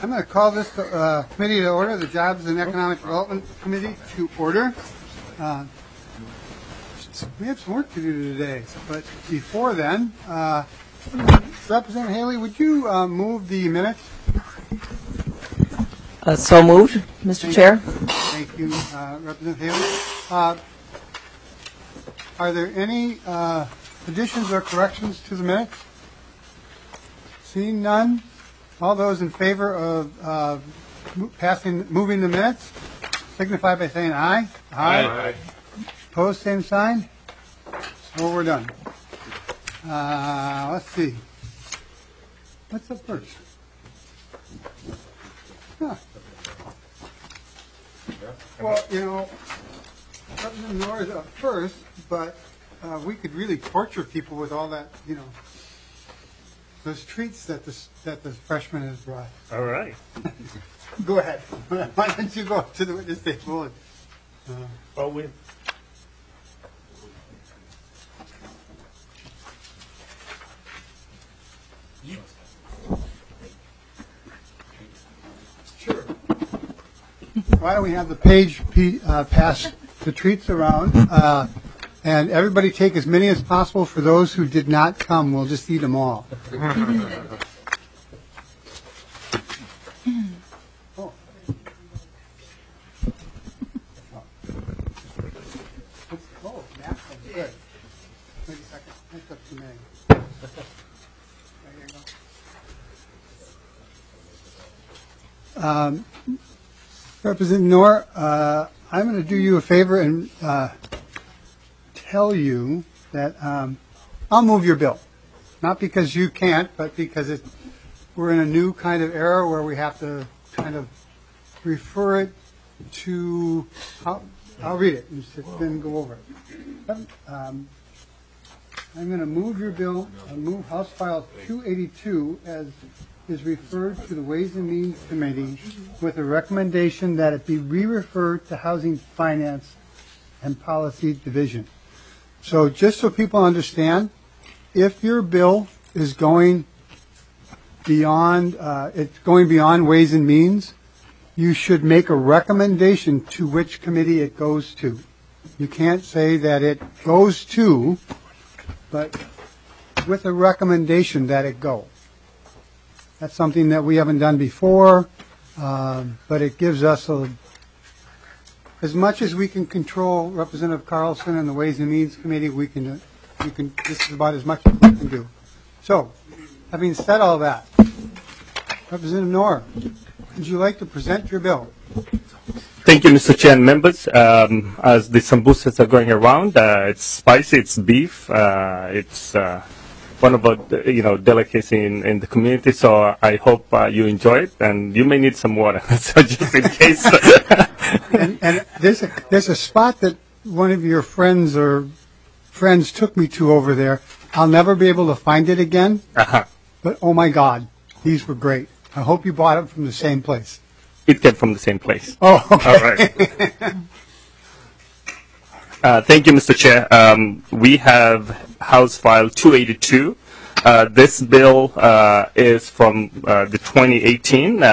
I'm going to call this committee to order, the Jobs and Economic Development Committee to order. We have some work to do today, but before then, Representative Haley, would you move the minutes? So moved, Mr. Chair. Thank you, Representative Haley. Are there any additions or corrections to the minutes? Seeing none, all those in favor of moving the minutes, signify by saying aye. Aye. Opposed, same sign. So we're done. Let's see. What's up first? Huh. Well, you know, Representative Noor is up first, but we could really torture people with all that, you know, those treats that the freshman has brought. All right. Go ahead. Why don't you go up to the witness table? And, Sure. Why don't we have the page pass the treats around, and everybody take as many as possible for those who did not come. We'll just eat them all. Good. Wait a second. That's up to me. There you go. Representative Noor, I'm going to do you a favor and tell you that I'll move your bill. Not because you can't, but because we're in a new kind of era where we have to kind of refer it to, I'll read it and then go over it. I'm going to move your bill, move House File 282 as is referred to the Ways and Means Committee with a recommendation that it be re-referred to Housing Finance and Policy Division. So just so people understand, if your bill is going beyond, it's going beyond Ways and Means, you should make a recommendation to which committee it goes to. You can't say that it goes to, but with a recommendation that it go. That's something that we haven't done before, but it gives us as much as we can control Representative Carlson and the Ways and Means Committee, this is about as much as we can do. So, having said all that, Representative Noor, would you like to present your bill? Thank you, Mr. Chair and members. As the sambusas are going around, it's spicy, it's beef, it's one of our delicacy in the community. So I hope you enjoy it, and you may need some water, so just in case. and there's a spot that one of your friends took me to over there. I'll never be able to find it again. But oh my God, these were great. I hope you bought them from the same place. It came from the same place. Oh, okay. All right. Thank you, Mr. Chair. We have House File 282. This bill is from the 2018.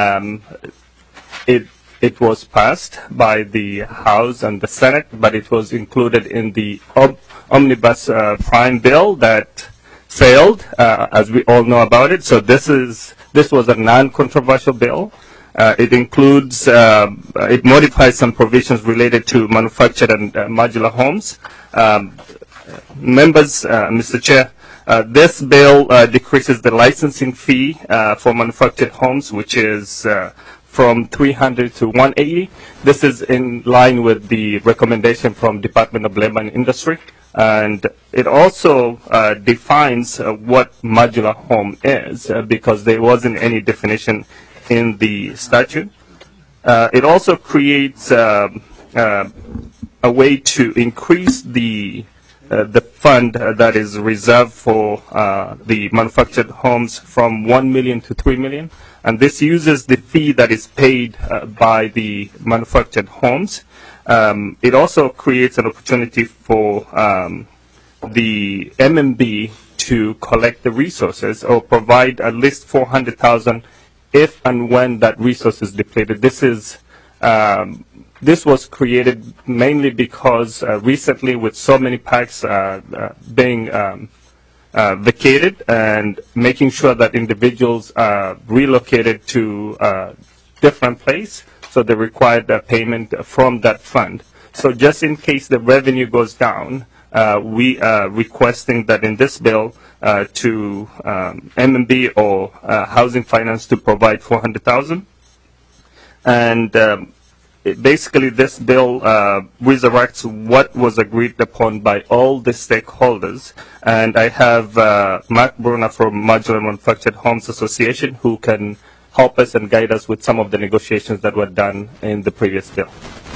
It was passed by the House and the Senate, but it was included in the Omnibus Prime Bill that failed, as we all know about it. So this was a non-controversial bill. It includes, it modifies some provisions related to manufactured and modular homes. Members, Mr. Chair, this bill decreases the licensing fee for manufactured homes, which is from $300 to $180. This is in line with the recommendation from Department of Labor and Industry. And it also defines what modular home is, because there wasn't any definition in the statute. It also creates a way to increase the fund that is reserved for the manufactured homes from $1 million to $3 million. And this uses the fee that is paid by the manufactured homes. It also creates an opportunity for the MMB to collect the resources or provide at least $400,000 if and when that resource is depleted. This was created mainly because recently, with so many parks being vacated and making sure that individuals are relocated to a different place, so they required a payment from that fund. So just in case the revenue goes down, we are requesting that in this bill to MMB or Housing Finance to provide $400,000. And basically, this bill resurrects what was agreed upon by all the stakeholders. And I have Mark Brunner from Modular Manufactured Homes Association who can help us and guide us with some of the negotiations that were done in the previous bill.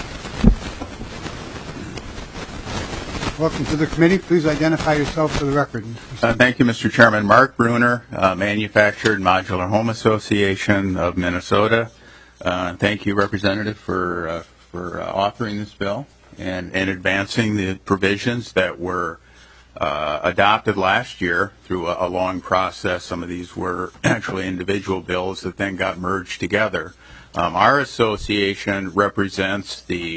Welcome to the committee. Please identify yourself for the record. Thank you, Mr. Chairman. Mark Brunner, Manufactured Modular Home Association of Minnesota. Thank you, Representative, for authoring this bill and advancing the provisions that were adopted last year through a long process. Some of these were actually individual bills that then got merged together. Our association represents the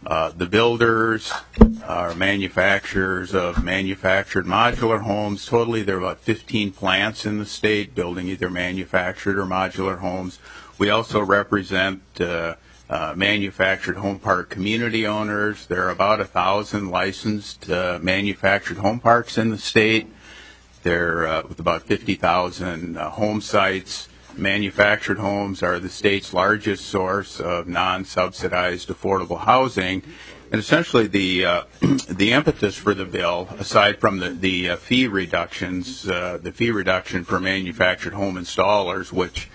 builders, our manufacturers of manufactured modular homes. Totally, there are about 15 plants in the state building either manufactured or modular homes. We also represent manufactured home park community owners. There are about 1,000 licensed manufactured home parks in the state. They're with about 50,000 home sites. Manufactured homes are the state's largest source of non-subsidized affordable housing. And essentially the impetus for the bill, aside from the fee reductions, the fee reduction for manufactured home installers, which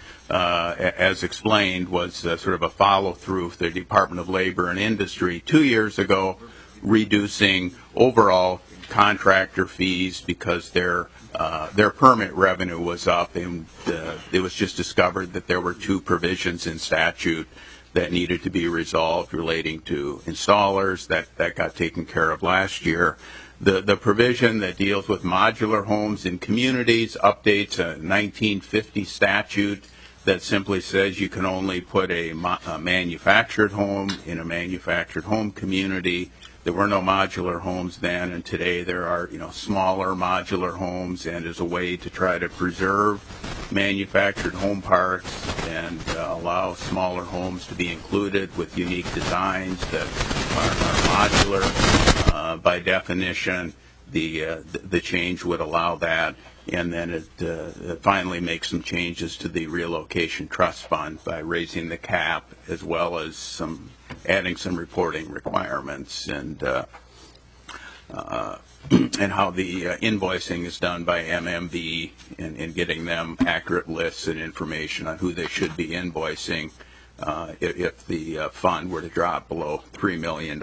as explained, was sort of a follow-through for the Department of Labor and Industry 2 years ago, reducing overall contractor fees because their permit revenue was up, and it was just discovered that there were 2 provisions in statute that needed to be resolved relating to installers. That got taken care of last year. The provision that deals with modular homes in communities updates a 1950 statute that simply says you can only put a manufactured home in a manufactured home community. There were no modular homes then, and today there are, smaller modular homes, and as a way to try to preserve manufactured home parks and allow smaller homes to be included with unique designs that are modular. By definition, the change would allow that, and then it finally makes some changes to the relocation trust fund by raising the cap, as well as adding some reporting requirements and how the invoicing is done by MMB and getting them accurate lists and information on who they should be invoicing if the fund were to drop below $3 million.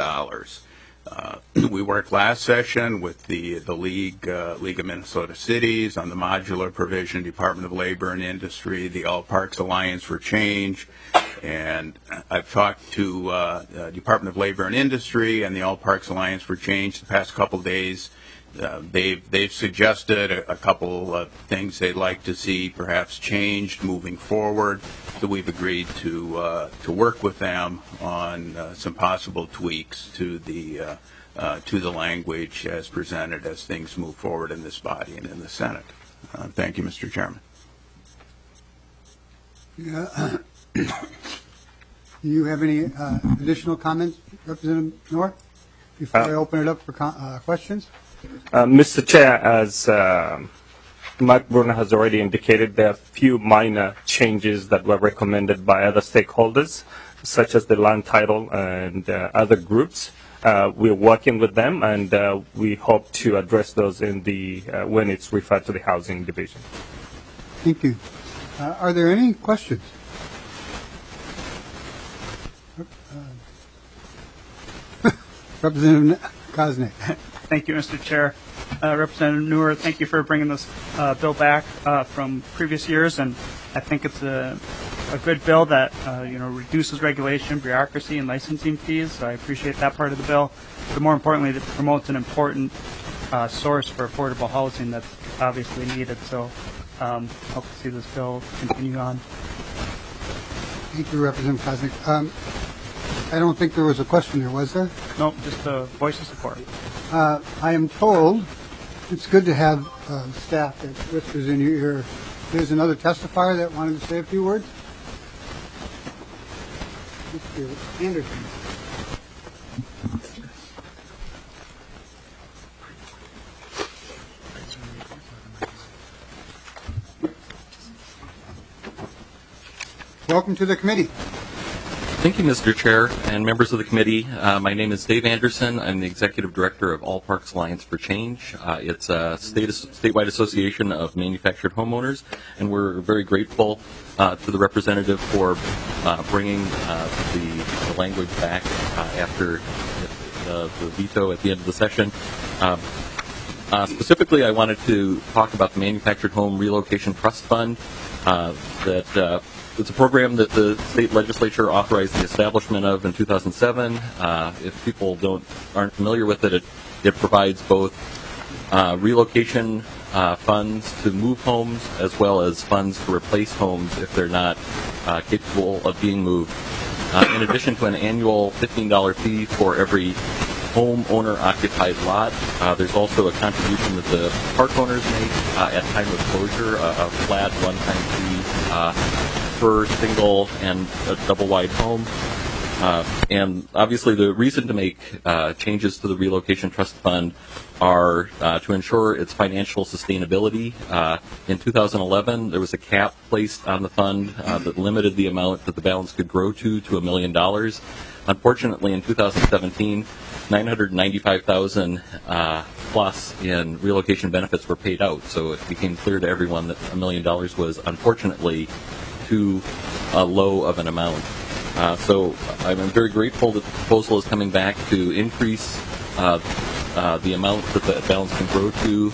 We worked last session with the League of Minnesota Cities on the modular provision, Department of Labor and Industry, the All Parks Alliance for Change, and I've talked to Department of Labor and Industry and the All Parks Alliance for Change the past couple of days. They've suggested a couple of things they'd like to see perhaps changed moving forward. So we've agreed to work with them on some possible tweaks to the language as presented as things move forward in this body and in the Senate. Thank you, Mr. Chairman. Yeah. Do you have any additional comments, Representative Noor, before I open it up for questions? Mr. Chair, as Mark Brunner has already indicated, there are a few minor changes that were recommended by other stakeholders, such as the land title and other groups. We're working with them, and we hope to address those in when it's referred to the Housing Division. Thank you. Are there any questions? Representative Koznick. Thank you, Mr. Chair. Representative Noor, thank you for bringing this bill back from previous years, and I think it's a good bill that reduces regulation, bureaucracy, and licensing fees. So I appreciate that part of the bill, but more importantly, it promotes an important source for affordable housing that's obviously needed. So hope to see this bill continue on. Thank you, Representative Koznick. I don't think there was a question there, was there? Nope, just a voice of support. I am told it's good to have staff that whispers in your ear. There's another testifier that wanted to say a few words. Mr. Anderson. Welcome to the committee. Thank you, Mr. Chair and members of the committee. My name is Dave Anderson. I'm the Executive Director of All Parks Alliance for Change. It's a statewide association of manufactured homeowners, and we're very grateful to the representative for bringing the language back after the veto at the end of the session. Specifically, I wanted to talk about the Manufactured Home Relocation Trust Fund. It's a program that the state legislature authorized the establishment of in 2007. If people aren't familiar with it, it provides both relocation funds to move homes as well as funds to replace homes if they're not capable of being moved. In addition to an annual $15 fee for every homeowner-occupied lot, there's also a contribution that the park owners make at time of closure, a flat one-time fee per single and a double-wide home. And obviously the reason to make changes to the Relocation Trust Fund are to ensure its financial sustainability. In 2011, there was a cap placed on the fund that limited the amount that the balance could grow to $1 million. Unfortunately, in 2017, $995,000 plus in relocation benefits were paid out, so it became clear to everyone that $1 million was unfortunately too low of an amount. So I'm very grateful that the proposal is coming back to increase the amount that the balance can grow to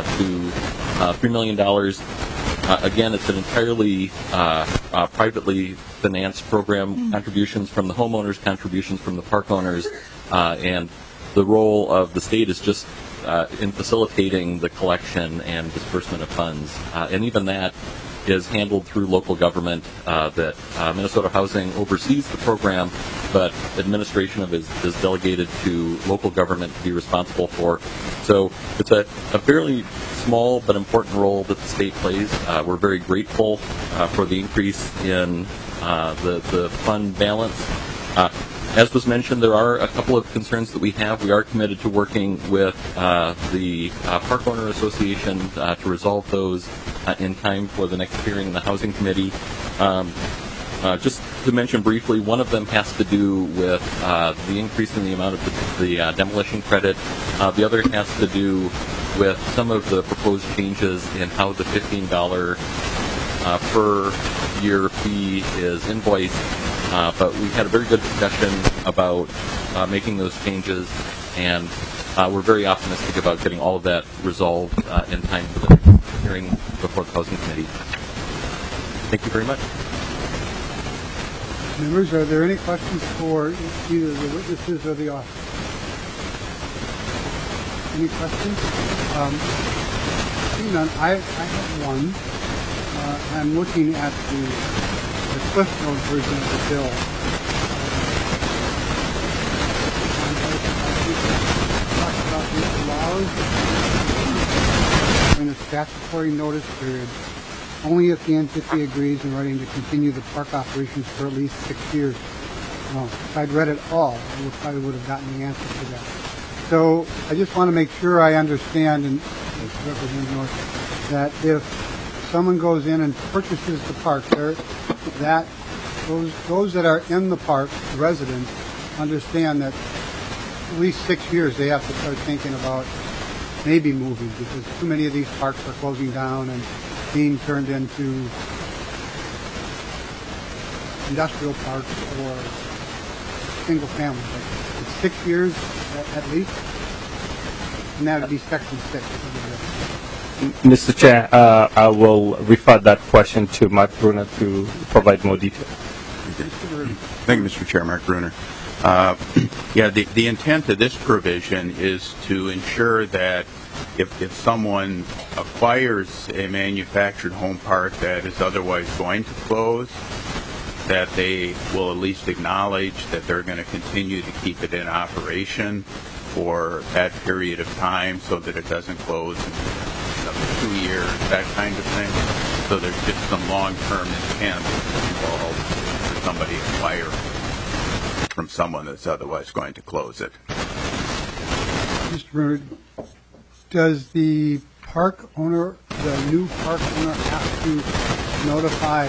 $3 million. Again, it's an entirely privately financed program, contributions from the homeowners, contributions from the park owners, and the role of the state is just in facilitating the collection and disbursement of funds. And even that is handled through local government, that Minnesota Housing oversees the program, but administration of it is delegated to local government to be responsible for. So it's a fairly small but important role that the state plays. We're very grateful for the increase in the fund balance. As was mentioned, there are a couple of concerns that we have. We are committed to working with the Park Owner Association to resolve those in time for the next hearing in the Housing Committee. Just to mention briefly, one of them has to do with the increase in the amount of the demolition credit. The other has to do with some of the proposed changes in how the $15 per year fee is invoiced. But we had a very good discussion about making those changes, and we're very optimistic about getting all of that resolved in time for the hearing before the Housing Committee. Thank you very much. Members, are there any questions for either the witnesses or the author? Any questions? Seeing none, I have one. I'm looking at the Cliff Note version of the bill. Talk about this allows in a statutory notice period only if the entity agrees in writing to continue the park operations for at least 6 years. Well, if I'd read it all, I probably would have gotten the answer to that. So I just want to make sure I understand, and Representative North, that if someone goes in and purchases the park, that those that are in the park, residents, understand that at least 6 years they have to start thinking about maybe moving, because too many of these parks are closing down and being turned into industrial parks or single family. It's 6 years at least, and that would be Section 6. Mr. Chair, I will refer that question to Mark Bruner to provide more detail. Thank you, Mr. Chair. Mark Bruner. The intent of this provision is to ensure that if someone acquires a manufactured home park that is otherwise going to close, that they will at least acknowledge that they're going to continue to keep it in operation for that period of time so that it doesn't close in 2 years, that kind of thing. So there's just some long-term intent involved for somebody acquiring from someone that's otherwise going to close it. Mr. Bruner, does the park owner, the new park owner, have to notify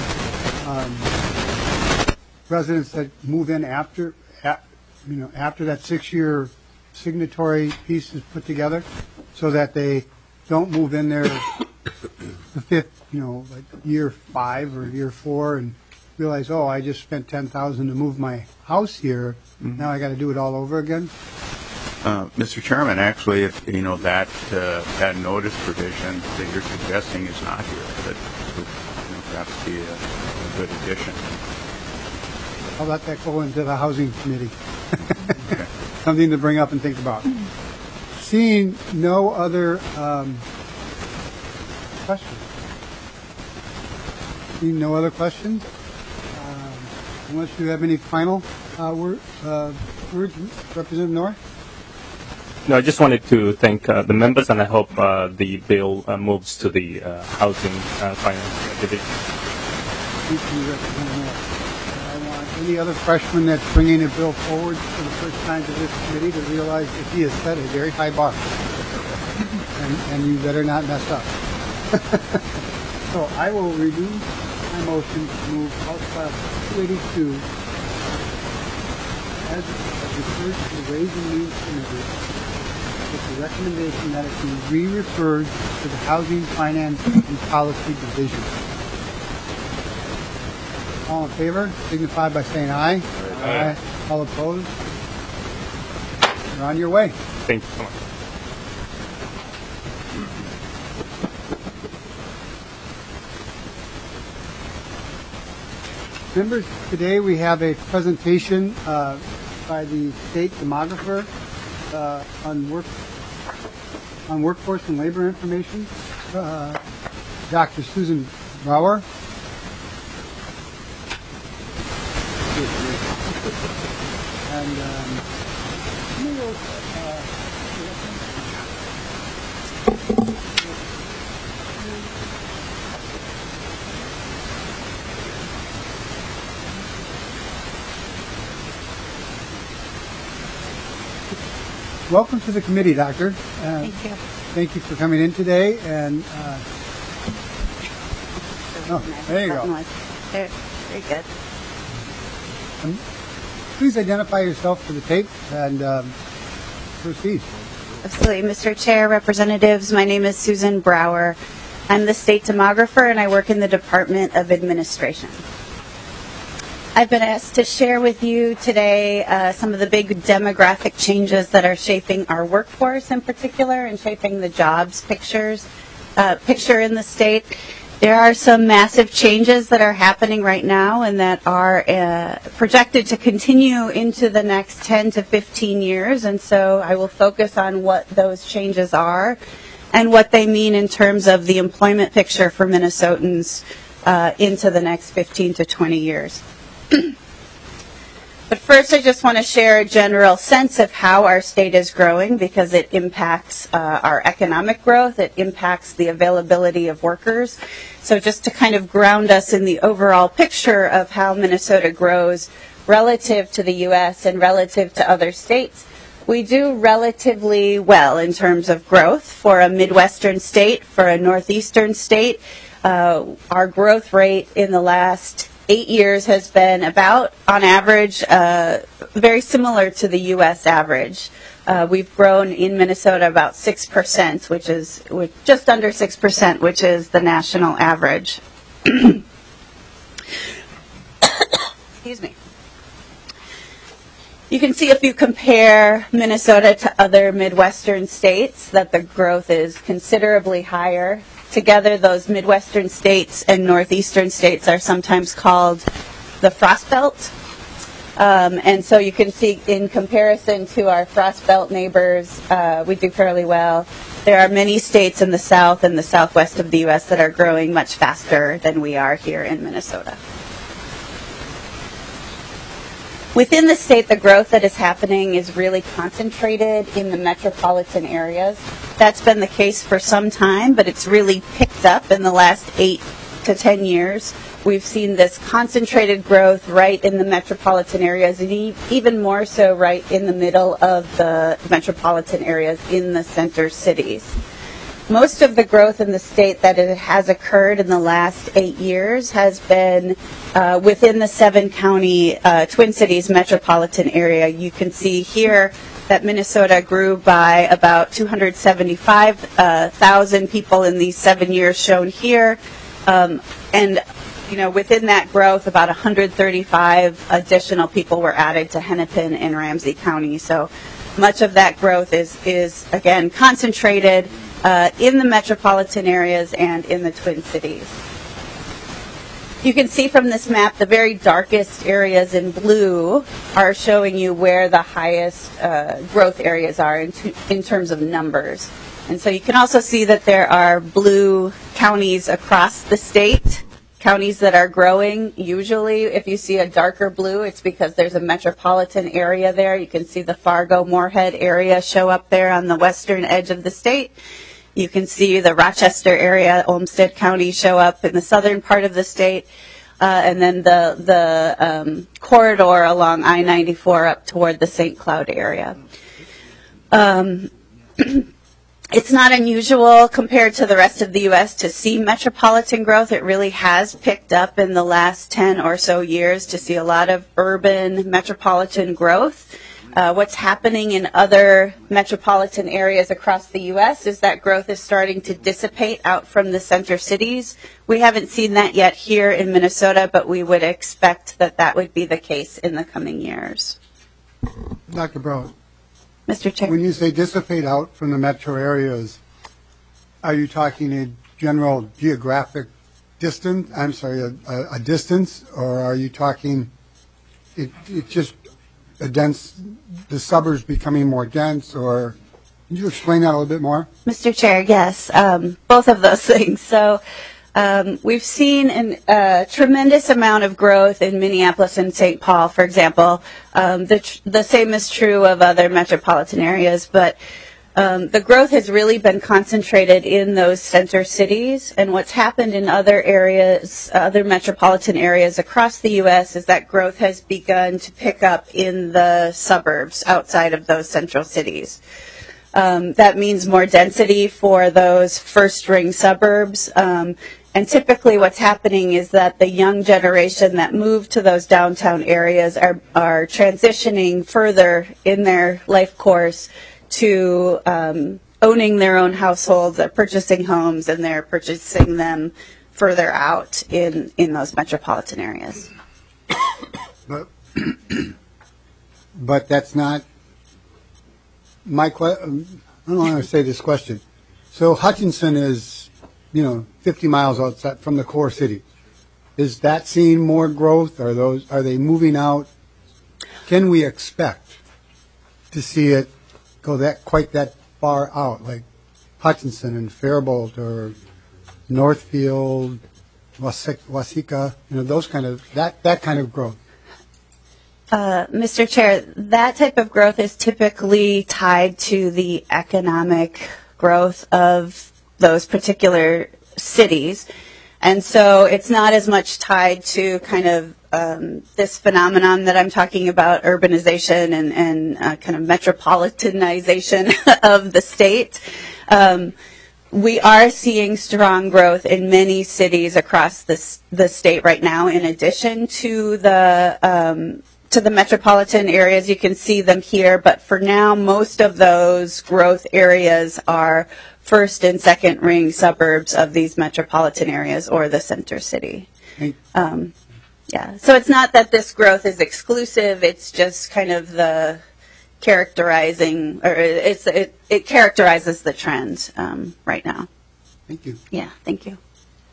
residents that move in after that 6-year signatory piece is put together, so that they don't move in there the fifth, like year 5 or year 4, and realize, oh, I just spent $10,000 to move my house here. Now I got to do it all over again. Mr. Chairman, actually, if that notice provision that you're suggesting is not here, that would perhaps be a good addition. I'll let that go into the housing committee. Okay. Something to bring up and think about. Seeing no other questions. Seeing no other questions. Unless you have any final words, Representative Norris? No, I just wanted to thank the members, and I hope the bill moves to the Housing Finance Division. Thank you, Representative Norris. I want any other freshman that's bringing a bill forward for the first time to this committee to realize that he has set a very high bar, and you better not mess up. So I will renew my motion to move House File 282 as referred to the Ways and Means Committee with the recommendation that it be re-referred to the Housing Finance and Policy Division. All in favor, signify by saying aye. Aye. All opposed? You're on your way. Thank you so much. Members, today we have a presentation by the state demographer on workforce and labor information, Dr. Susan Brower. And welcome to the committee, Doctor. Thank you. Thank you for coming in today. And there you go. Very good. Please identify yourself for the tape and proceed. Absolutely. Mr. Chair, representatives, my name is Susan Brower. I'm the state demographer, and I work in the Department of Administration. I've been asked to share with you today some of the big demographic changes that are shaping our workforce in particular and shaping the jobs picture in the state. There are some massive changes that are happening right now and that are projected to continue into the next 10 to 15 years. And so I will focus on what those changes are and what they mean in terms of the employment picture for Minnesotans into the next 15 to 20 years. But first, I just want to share a general sense of how our state is growing because it impacts our economic growth. It impacts the availability of workers. So just to kind of ground us in the overall picture of how Minnesota grows relative to the U.S. and relative to other states, we do relatively well in terms of growth for a Midwestern state, for a Northeastern state. Our growth rate in the last 8 years has been about, on average, very similar to the U.S. average. We've grown in Minnesota about 6%, which is just under 6%, which is the national average. Excuse me. You can see if you compare Minnesota to other Midwestern states that the growth is considerably higher. Together, those Midwestern states and Northeastern states are sometimes called the Frost Belt. And so you can see in comparison to our Frost Belt neighbors, we do fairly well. There are many states in the south and the southwest of the U.S. that are growing much faster than we are here in Minnesota. Within the state, the growth that is happening is really concentrated in the metropolitan areas. That's been the case for some time, but it's really picked up in the last 8 to 10 years. We've seen this concentrated growth right in the metropolitan areas, and even more so right in the middle of the metropolitan areas in the center cities. Most of the growth in the state that it has occurred in the last 8 years has been within the 7-county Twin Cities metropolitan area. You can see here that Minnesota grew by about 275,000 people in these 7 years shown here. And within that growth, about 135 additional people were added to Hennepin and Ramsey County. So much of that growth is again, concentrated in the metropolitan areas and in the Twin Cities. You can see from this map the very darkest areas in blue are showing you where the highest growth areas are in terms of numbers. And so you can also see that there are blue counties across the state, counties that are growing. Usually if you see a darker blue, it's because there's a metropolitan area there. You can see the Fargo-Moorhead area show up there on the western edge of the state. You can see the Rochester area, Olmsted County show up in the southern part of the state. And then the corridor along I-94 up toward the St. Cloud area. It's not unusual compared to the rest of the U.S. to see metropolitan growth. It really has picked up in the last 10 or so years to see a lot of urban metropolitan growth. What's happening in other metropolitan areas across the U.S. is that growth is starting to dissipate out from the center cities. We haven't seen that yet here in Minnesota, but we would expect that that would be the case in the coming years. Dr. Brown, Mr. Chair. when you say dissipate out from the metro areas, are you talking a general geographic distance? I'm sorry, a distance, or are you talking it just a dense, the suburbs becoming more dense, or can you explain that a little bit more? Mr. Chair, yes, both of those things. So we've seen a tremendous amount of growth in Minneapolis and St. Paul, for example. The same is true of other metropolitan areas, but the growth has really been concentrated in those center cities. And what's happened in other areas, other metropolitan areas across the U.S. is that growth has begun to pick up in the suburbs outside of those central cities. That means more density for those first-ring suburbs. And typically what's happening is that the young generation that moved to those downtown areas are transitioning further in their life course to owning their own households, they're purchasing homes, and they're purchasing them further out in those metropolitan areas. But that's not my question. I don't want to say this question. So Hutchinson is, 50 miles outside from the core city. Is that seeing more growth? Are they moving out? Can we expect to see it go quite that far out, like Hutchinson and Faribault or Northfield, Waseca, those kind of that kind of growth? Mr. Chair, that type of growth is typically tied to the economic growth of those particular cities. And so it's not as much tied to kind of this phenomenon that I'm talking about, urbanization and kind of metropolitanization of the state. We are seeing strong growth in many cities across the state right now, in addition to the metropolitan areas. You can see them here, but for now, most of those growth areas are first and second ring suburbs of these metropolitan areas or the center city. Yeah, so it's not that this growth is exclusive, it's just kind of the characterizing, or it characterizes the trend right now. Thank you. Yeah, thank you.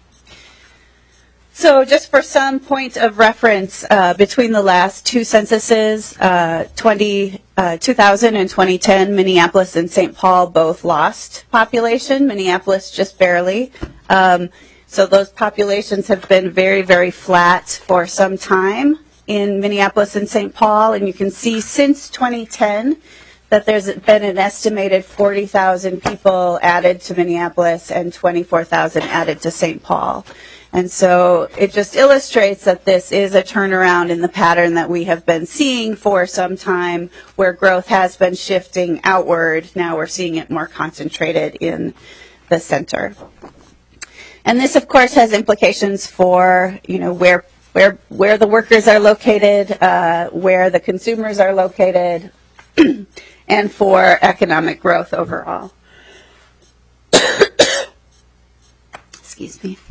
So just for some point of reference, between the last two censuses, 2000 and 2010, Minneapolis and St. Paul both lost population, Minneapolis just barely. So those populations have been very, very flat for some time in Minneapolis and St. Paul, and you can see since 2010 that there's been an estimated 40,000 people added to Minneapolis and 24,000 added to St. Paul. And so it just illustrates that this is a turnaround in the pattern that we have been seeing for some time, where growth has been shifting outward. Now we're seeing it more concentrated in the center. And this, of course, has implications for, where the workers are located, where the consumers are located, and for economic growth overall. Excuse me.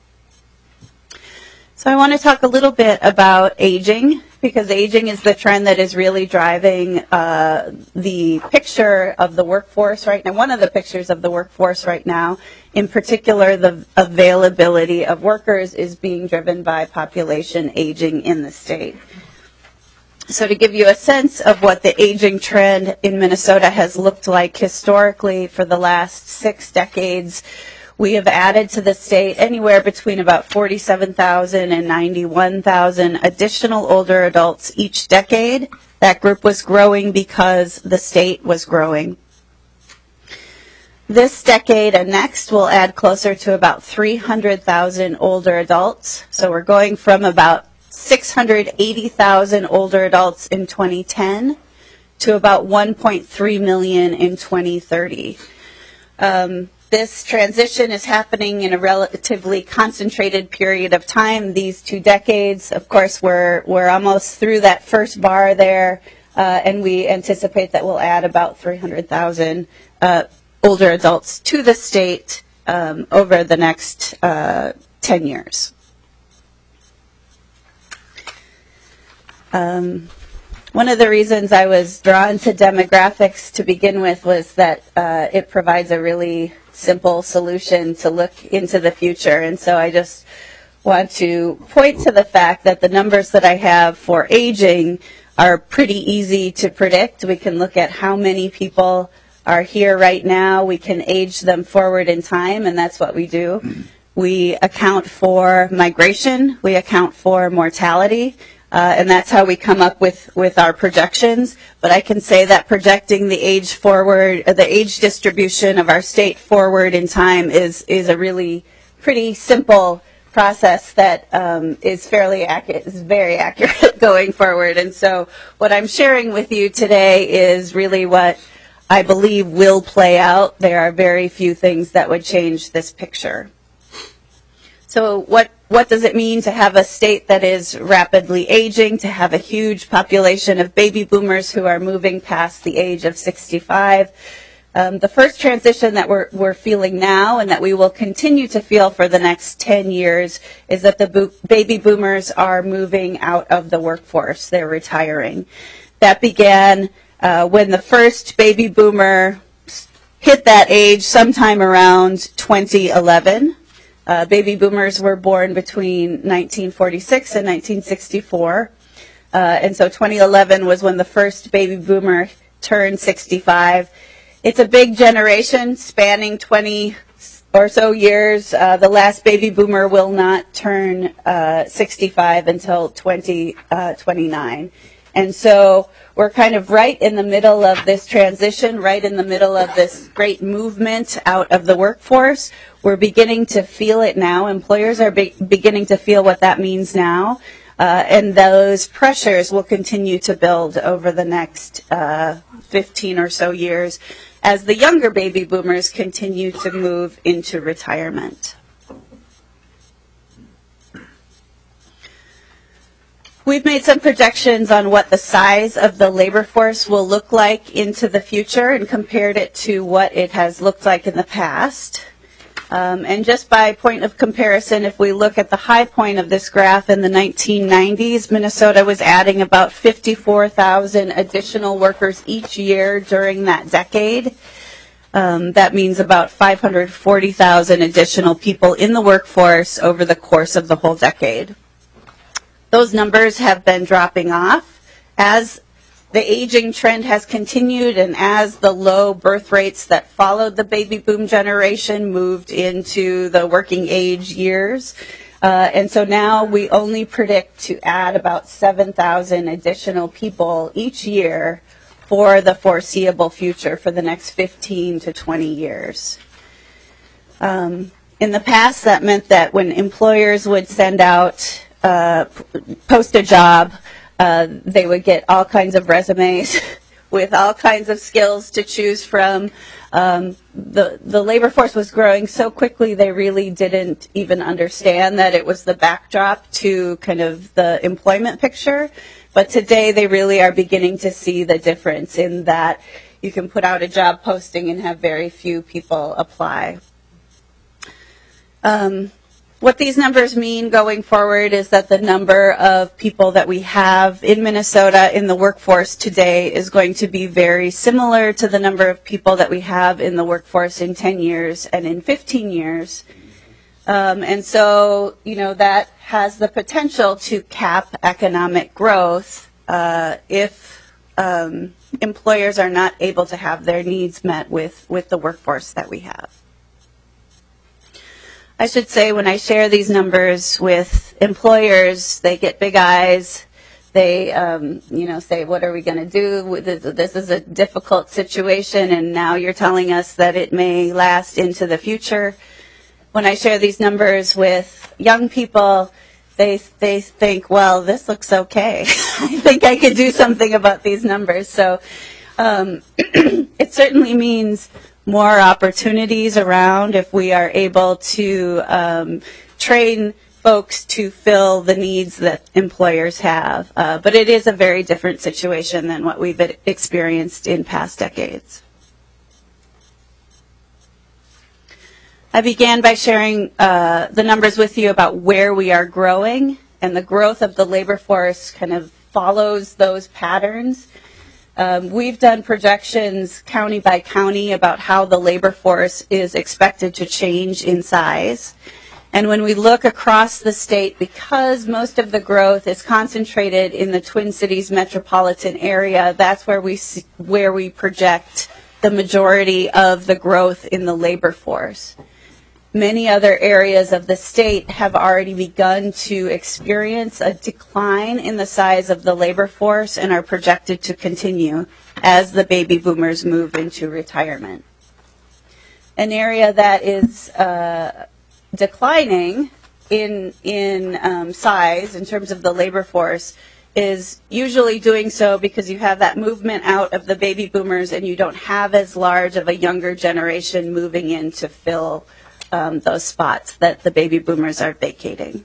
So I want to talk a little bit about aging, because aging is the trend that is really driving the picture of the workforce right now, one of the pictures of the workforce right now. In particular, the availability of workers is being driven by population aging in the state. So to give you a sense of what the aging trend in Minnesota has looked like historically for the last 6 decades, we have added to the state anywhere between about 47,000 and 91,000 additional older adults each decade. That group was growing because the state was growing. This decade and next will add closer to about 300,000 older adults. So we're going from about 680,000 older adults in 2010 to about 1.3 million in 2030. This transition is happening in a relatively concentrated period of time, these 2 decades. Of course, we're almost through that first bar there, and we anticipate that we'll add about 300,000 older adults to the state over the next 10 years. One of the reasons I was drawn to demographics to begin with was that it provides a really simple solution to look into the future. And so I just want to point to the fact that the numbers that I have for aging are pretty easy to predict. We can look at how many people are here right now. We can age them forward in time, and that's what we do. We account for migration. We account for mortality. And that's how we come up with our projections. But I can say that projecting the age distribution of our state forward in time is a really pretty simple process that is fairly accurate, is very accurate going forward. And so what I'm sharing with you today is really what I believe will play out. There are very few things that would change this picture. So what does it mean to have a state that is rapidly aging, to have a huge population of baby boomers who are moving past the age of 65? The first transition that we're feeling now and that we will continue to feel for the next 10 years is that the baby boomers are moving out of the workforce. They're retiring. That began when the first baby boomer hit that age sometime around 2011. Baby boomers were born between 1946 and 1964. And so 2011 was when the first baby boomer turned 65. It's a big generation spanning 20 or so years. The last baby boomer will not turn 65 until 2029. And so we're kind of right in the middle of this transition, right in the middle of this great movement out of the workforce. We're beginning to feel it now. Employers are beginning to feel what that means now. And those pressures will continue to build over the next 15 or so years as the younger baby boomers continue to move into retirement. We've made some projections on what the size of the labor force will look like into the future and compared it to what it has looked like in the past. And just by point of comparison, if we look at the high point of this graph in the 1990s, Minnesota was adding about 54,000 additional workers each year during that decade. That means about 540,000 additional people in the workforce over the course of the whole decade. Those numbers have been dropping off as the aging trend has continued and as the low birth rates that followed the baby boom generation moved into the working age years. And so now we only predict to add about 7,000 additional people each year for the foreseeable future, for the next 15 to 20 years. In the past, that meant that when employers would send out, post a job, they would get all kinds of resumes with all kinds of skills to choose from. The labor force was growing so quickly they really didn't even understand that it was the backdrop to kind of the employment picture. But today they really are beginning to see the difference in that you can put out a job posting and have very few people apply. What these numbers mean going forward is that the number of people that we have in Minnesota in the workforce today is going to be very similar to the number of people that we have in the workforce in 10 years and in 15 years. And so, that has the potential to cap economic growth if employers are not able to have their needs met with the workforce that we have. I should say when I share these numbers with employers, they get big eyes. They, say, what are we going to do? This is a difficult situation, and now you're telling us that it may last into the future. When I share these numbers with young people, they think, well, this looks okay. I think I could do something about these numbers. So it certainly means more opportunities around if we are able to train folks to fill the needs that employers have. But it is a very different situation than what we've experienced in past decades. I began by sharing the numbers with you about where we are growing, and the growth of the labor force kind of follows those patterns. We've done projections county by county about how the labor force is expected to change in size. And when we look across the state, because most of the growth is concentrated in the Twin Cities metropolitan area, that's where we project the majority of the growth in the labor force. Many other areas of the state have already begun to experience a decline in the size of the labor force and are projected to continue as the baby boomers move into retirement. An area that is declining in size in terms of the labor force is usually doing so because you have that movement out of the baby boomers and you don't have as large of a younger generation moving in to fill those spots that the baby boomers are vacating.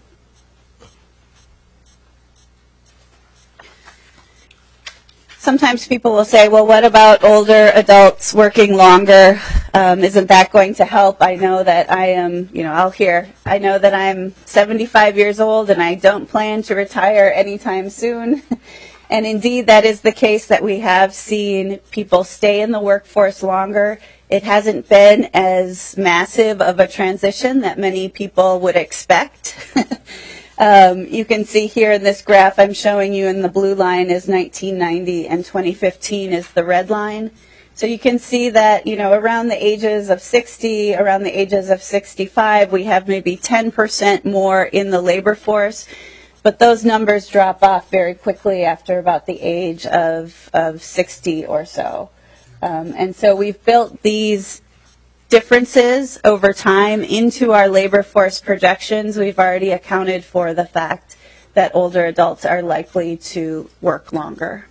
Sometimes people will say, well, what about older adults working longer? Isn't that going to help? I know that I know that I'm 75 years old and I don't plan to retire anytime soon. And indeed, that is the case, that we have seen people stay in the workforce longer. It hasn't been as massive of a transition that many people would expect. You can see here in this graph I'm showing you, in the blue line is 1990 and 2015 is the red line. So you can see that, around the ages of 60, around the ages of 65, we have maybe 10% more in the labor force. But those numbers drop off very quickly after about the age of 60 or so. And so we've built these differences over time into our labor force projections. We've already accounted for the fact that older adults are likely to work longer.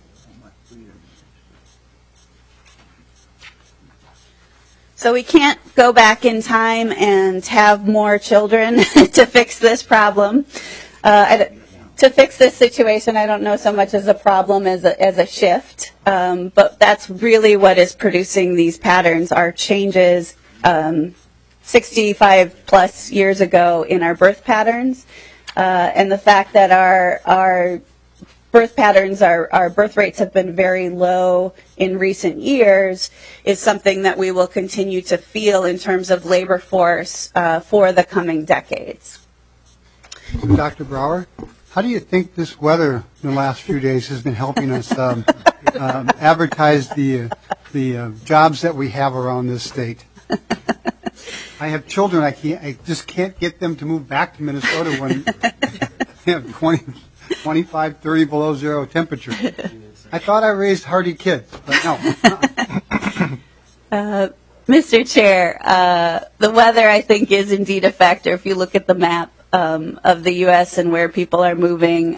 So we can't go back in time and have more children to fix this problem. To fix this situation, I don't know so much as a problem as a shift, but that's really what is producing these patterns, are changes 65 plus years ago in our birth patterns, and the fact that our birth patterns, our birth rates have been very low in recent years is something that we will continue to feel in terms of labor force for the coming decades. Dr. Brower, how do you think this weather in the last few days has been helping us advertise the jobs that we have around this state? I have children. I just can't get them to move back to Minnesota when they have 25, 30 below zero temperature. I thought I raised hardy kids, but no. Mr. Chair, the weather, I think, is indeed a factor. If you look at the map of the U.S. and where people are moving,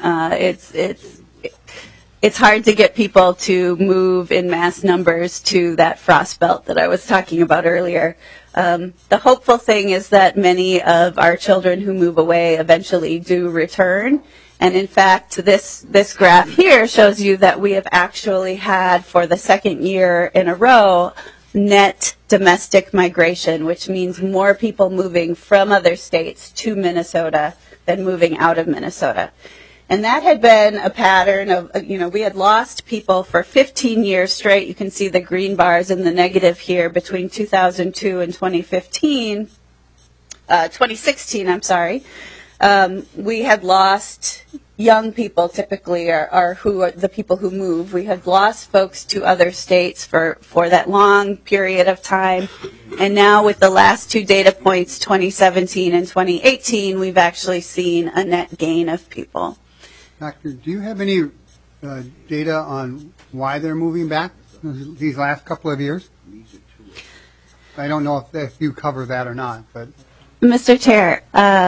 it's hard to get people to move in mass numbers to that frost belt that I was talking about earlier. The hopeful thing is that many of our children who move away eventually do return. And in fact, this graph here shows you that we have actually had, for the second year in a row, net domestic migration, which means more people moving from other states to Minnesota than moving out of Minnesota. And that had been a pattern of, we had lost people for 15 years straight. You can see the green bars in the negative here between 2002 and 2016, we had lost young people, typically are who are the people who move. We had lost folks to other states for that long period of time. And now with the last two data points, 2017 and 2018, we've actually seen a net gain of people. Doctor, do you have any data on why they're moving back these last couple of years? I don't know if you cover that or not, but Mr. Chair,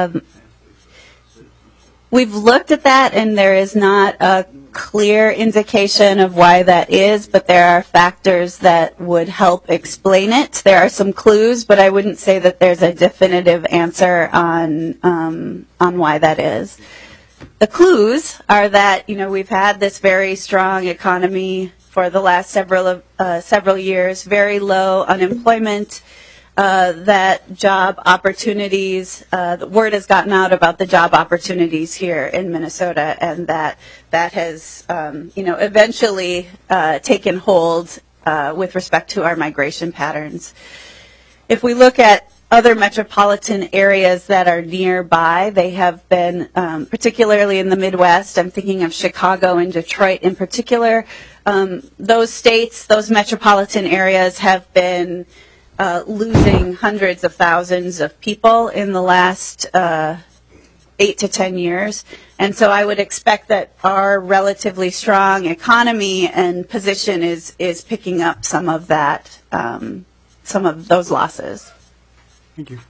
we've looked at that, and there is not a clear indication of why that is, but there are factors that would help explain it. There are some clues, but I wouldn't say that there's a definitive answer on why that is. The clues are that, we've had this very strong economy for the last several years, very low unemployment, that job opportunities, the word has gotten out about the job opportunities here in Minnesota, and that has, eventually taken hold with respect to our migration patterns. If we look at other metropolitan areas that are nearby, they have been, particularly in the Midwest, I'm thinking of Chicago and Detroit in particular, those states, those metropolitan areas have been losing hundreds of thousands of people in the last 8 to 10 years. And so I would expect that our relatively strong economy and position is picking up some of that, some of those losses. thank you.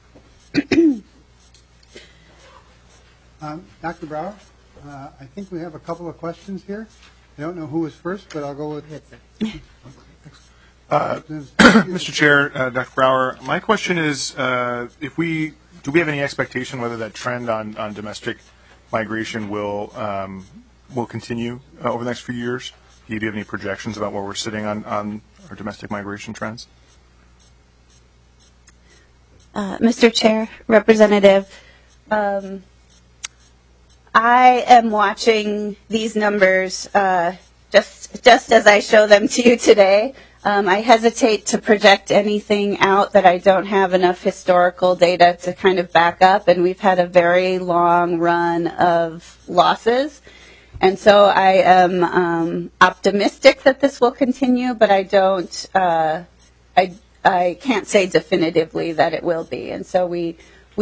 Dr. Brower, I think we have a couple of questions here. I don't know who was first, but I'll go with Mr. Chair, Dr. Brower, my question is, do we have any expectation whether that trend on domestic migration will continue over the next few years? Do you have any projections about where we're sitting on our domestic migration trends? Mr. Chair, Representative, I am watching these numbers just as I show them to you today. I hesitate to project anything out that I don't have enough historical data to kind of back up, and we've had a very long run of losses. And so I am optimistic that this will continue, but I don't, I can't say definitively that it will be. And so we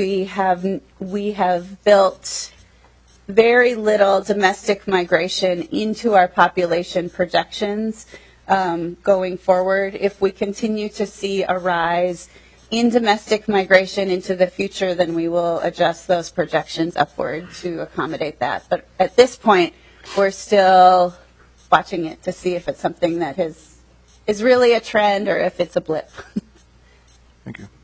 have built very little domestic migration into our population projections going forward. If we continue to see a rise in domestic migration into the future, then we will adjust those projections upward to accommodate that. But at this point, we're still watching it to see if it's something that is really a trend or if it's a blip. Thank you.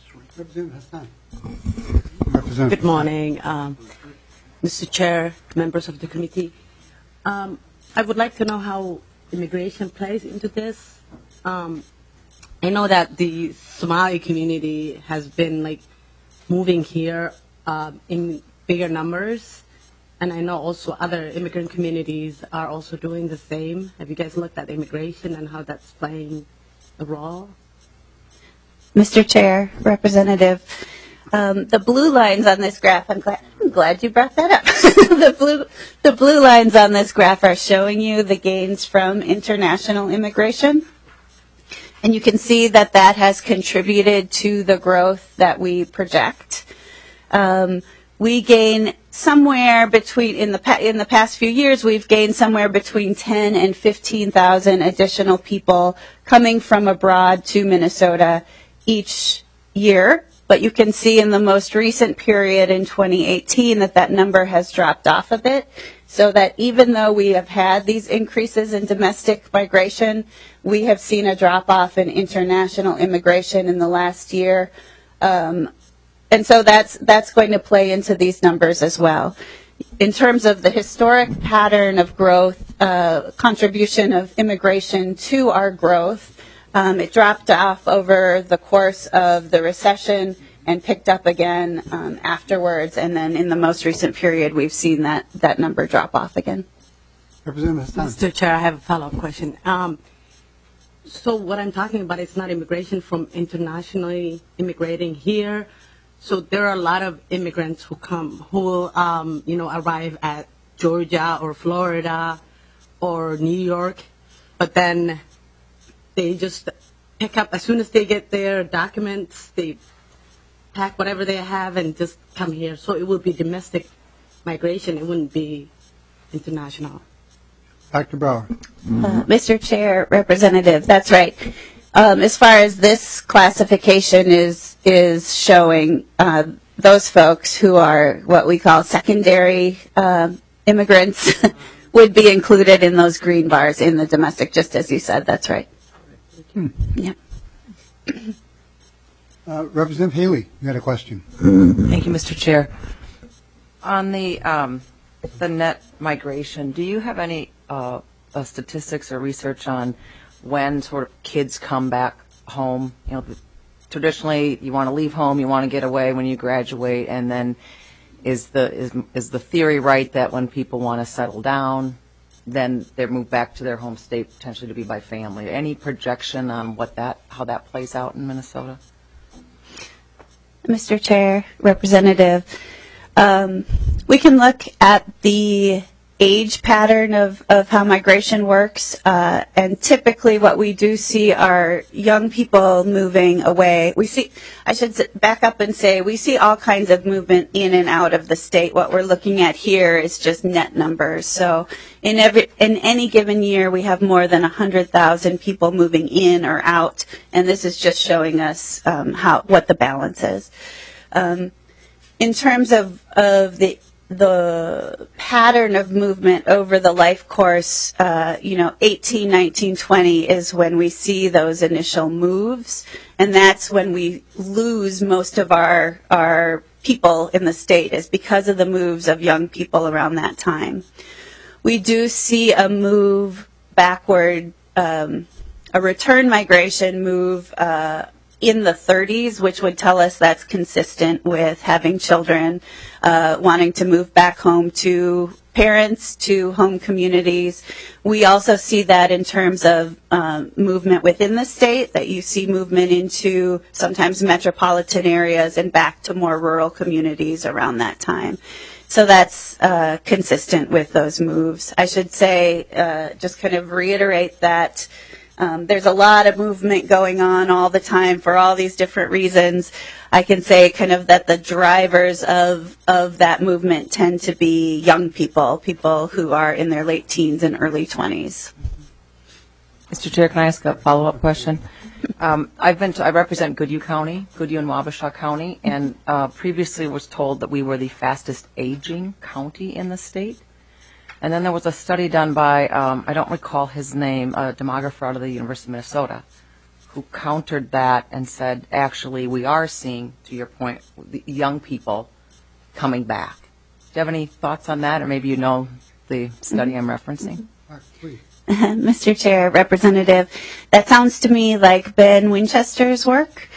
Good morning, Mr. Chair, members of the committee. I would like to know how immigration plays into this. I know that the Somali community has been moving here in bigger numbers, and I know also other immigrant communities are also doing the same. Have you guys looked at immigration and how that's playing a role? Mr. Chair, Representative, the blue lines on this graph, I'm glad you brought that up. The blue lines on this graph are showing you the gains from international immigration. And you can see that that has contributed to the growth that we project. We gain somewhere between, in the past few years, we've gained somewhere between 10 and 15,000 additional people coming from abroad to Minnesota each year. But you can see in the most recent period in 2018 that that number has dropped off a bit. So that even though we have had these increases in domestic migration, we have seen a drop-off in international immigration in the last year. And so that's going to play into these numbers as well. In terms of the historic pattern of growth, contribution of immigration to our growth, it dropped off over the course of the recession and picked up again afterwards. And then in the most recent period, we've seen that number drop off again. Representative Hassan. Mr. Chair, I have a follow-up question. So what I'm talking about is not immigration from internationally immigrating here. So there are a lot of immigrants who arrive at Georgia or Florida or New York, but then they just pick up, as soon as they get their documents, they pack whatever they have and just come here. So it would be domestic migration. It wouldn't be international. Dr. Brower. Mr. Chair, Representative, that's right. As far as this classification is showing, those folks who are what we call secondary immigrants would be included in those green bars in the domestic, just as you said. That's right. Yeah. Representative Haley, you had a question. Thank you, Mr. Chair. On the net migration, do you have any statistics or research on when sort of kids come back home? You know, traditionally you want to leave home, you want to get away when you graduate, and then is the theory right that when people want to settle down, then they're moved back to their home state potentially to be by family? Any projection on how that plays out in Minnesota? Mr. Chair, Representative, we can look at the age pattern of how migration works, and typically what we do see are young people moving away. I should back up and say, we see all kinds of movement in and out of the state. What we're looking at here is just net numbers. So in any given year, we have more than 100,000 people moving in or out, and this is just showing us what the balance is. In terms of the pattern of movement over the life course, 18, 19, 20 is when we see those initial moves, and that's when we lose most of our people in the state, is because of the moves of young people around that time. We do see a move backward, a return migration move in the 30s, which would tell us that's consistent with having children, wanting to move back home to parents, to home communities. We also see that in terms of movement within the state, that you see movement into sometimes metropolitan areas and back to more rural communities around that time. So that's consistent with those moves. I should say, just kind of reiterate that there's a lot of movement going on all the time for all these different reasons. I can say kind of that the drivers of that movement tend to be young people who are in their late teens and early 20s. Mr. Chair, can I ask a follow-up question? I represent Goodhue County, Goodhue and Wabasha County, and previously was told that we were the fastest aging county in the state. And then there was a study done by, I don't recall his name, a demographer out of the University of Minnesota, who countered that and said, actually, we are seeing, to your point, the young people coming back. Do you have any thoughts on that, or maybe you know the study I'm referencing? Please. Mr. Chair, Representative, that sounds to me like Ben Winchester's work.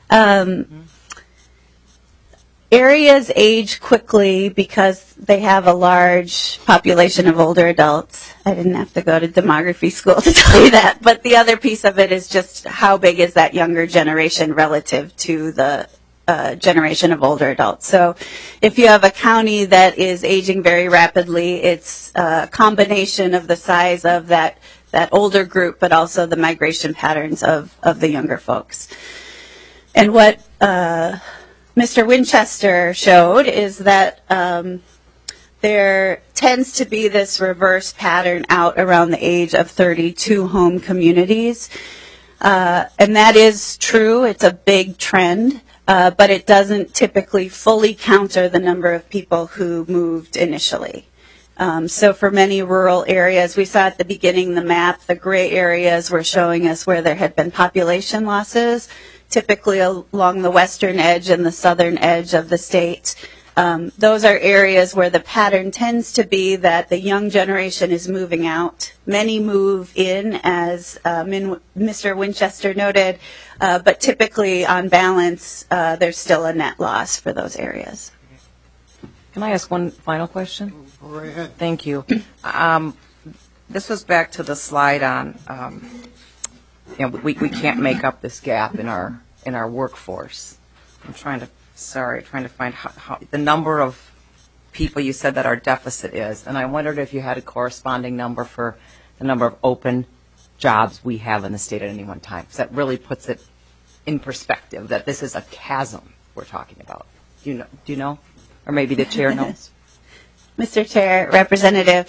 Areas age quickly because they have a large population of older adults. I didn't have to go to demography school to tell you that. But the other piece of it is just how big is that younger generation relative to the generation of older adults. So if you have a county that is aging very rapidly, it's a combination of the size of that that older group, but also the migration patterns of the younger folks. And what Mr. Winchester showed is that there tends to be this reverse pattern out around the age of 32 home communities. And that is true. It's a big trend, but it doesn't typically fully counter the number of people who moved initially. So for many rural areas, we saw at the beginning the map, the gray areas were showing us where there had been population losses, typically along the western edge and the southern edge of the state. Those are areas where the pattern tends to be that the young generation is moving out. Many move in, as Mr. Winchester noted, but typically on balance, there's still a net loss for those areas. Can I ask one final question? Go right ahead. Thank you. This was back to the slide on, we can't make up this gap in our workforce. I'm trying to find how the number of people you said that our deficit is, and I wondered if you had a corresponding number for the number of open jobs we have in the state at any one time. Because that really puts it in perspective that this is a chasm we're talking about. Do you know? Or maybe the chair knows. Mr. Chair, Representative,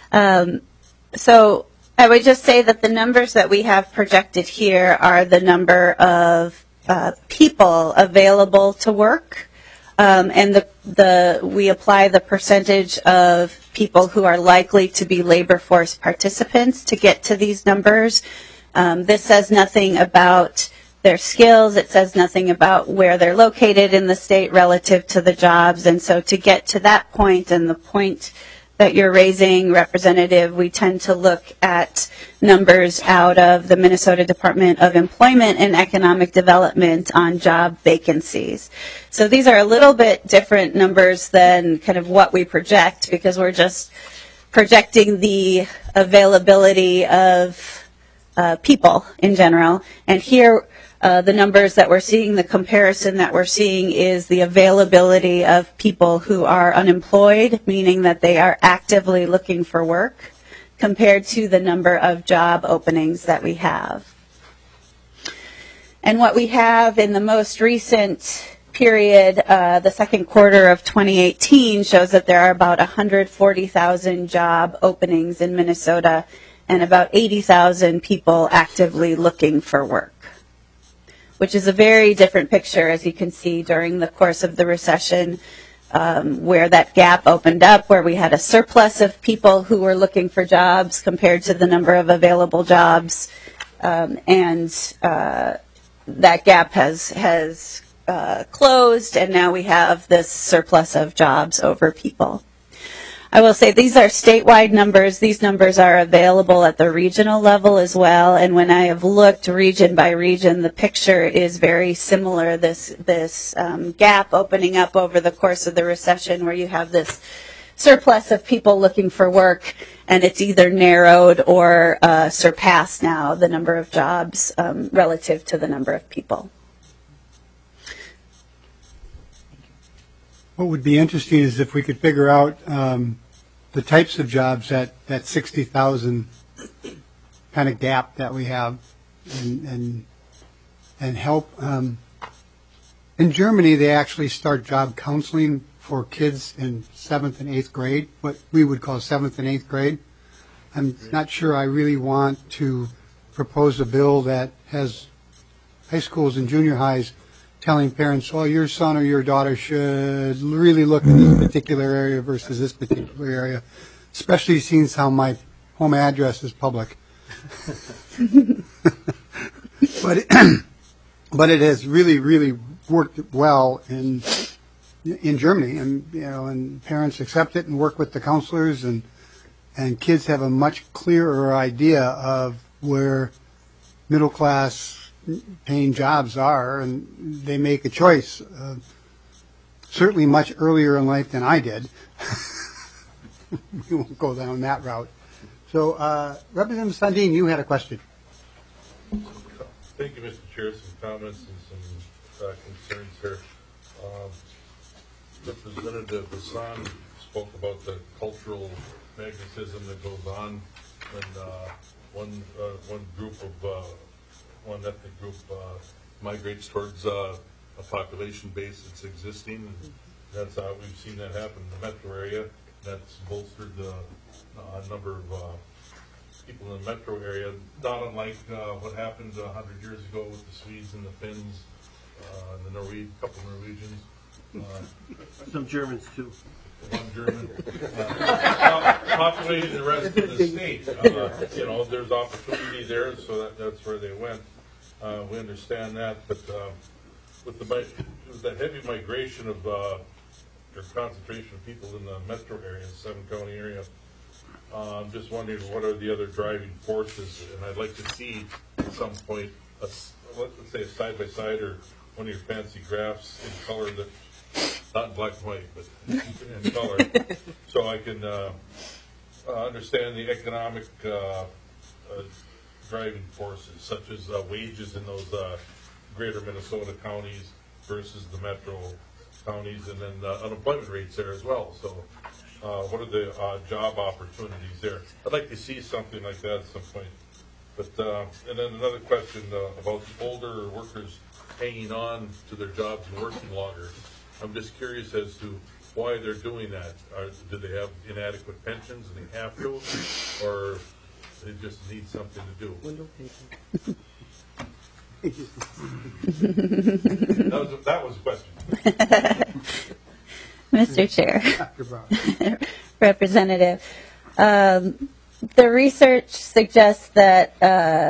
so I would just say that the numbers that we have projected here are the number of people available to work, and we apply the percentage of people who are likely to be labor force participants to get to these numbers. This says nothing about their skills. It says nothing about where they're located in the state relative to the jobs. And so to get to that point and the point that you're raising, Representative, we tend to look at numbers out of the Minnesota Department of Employment and Economic Development on job vacancies. So these are a little bit different numbers than kind of what we project, because we're just projecting the availability of people in general. And here, the numbers that we're seeing, the comparison that we're seeing is the availability of people who are unemployed, meaning that they are actively looking for work, compared to the number of job openings that we have. And what we have in the most recent period, the second quarter of 2018, shows that there are about 140,000 job openings in Minnesota and about 80,000 people actively looking for work, which is a very different picture, as you can see, during the course of the recession, where that gap opened up, where we had a surplus of people who were looking for jobs compared to the number of available jobs. And that gap has closed, and now we have this surplus of jobs over people. I will say these are statewide numbers. These numbers are available at the regional level as well. And when I have looked region by region, the picture is very similar. This gap opening up over the course of the recession, where you have this surplus of people looking for work, and it's either narrowed or surpassed now, the number of jobs relative to the number of people. What would be interesting is if we could figure out the types of jobs that 60,000 kind of gap that we have, and help. In Germany, they actually start job counseling for kids in 7th and 8th grade, what we would call 7th and 8th grade. I'm not sure I really want to propose a bill that has high schools and junior highs telling parents, well, your son or your daughter should really look in this particular area versus this particular area, especially since how my home address is public. But it has really worked well in Germany, and parents accept it and work with the counselors, and kids have a much clearer idea of where middle class paying jobs are, and they make a choice, certainly much earlier in life than I did. We won't go down that route. So, Representative Sundin, you had a question. Thank you, Mr. Chair. Some comments and some concerns here. Representative Hassan spoke about the cultural magnetism that goes on when one group of one ethnic group migrates towards a population base that's existing. And that's how we've seen that happen in the metro area. That's bolstered the number of people in the metro area, not unlike what happened 100 years ago with the Swedes and the Finns, and the couple Norwegians. Some Germans too. One German. Populating the rest of the state. There's opportunity there, so that's where they went. We understand that, but with the heavy migration of or concentration of people in the metro area, the 7-county area, I'm just wondering what are the other driving forces, and I'd like to see at some point, let's say a side-by-side or one of your fancy graphs in color that, not in black and white, but in color, so I can understand the economic driving forces, such as wages in those greater Minnesota counties versus the metro counties, and then unemployment rates there as well. So what are the job opportunities there? I'd like to see something like that at some point. But and then another question about the older workers hanging on to their jobs and working longer. I'm just curious as to why they're doing that. Do they have inadequate pensions and they have to, or they just need something to do? That was a question. Mr. Chair, Representative, the research suggests that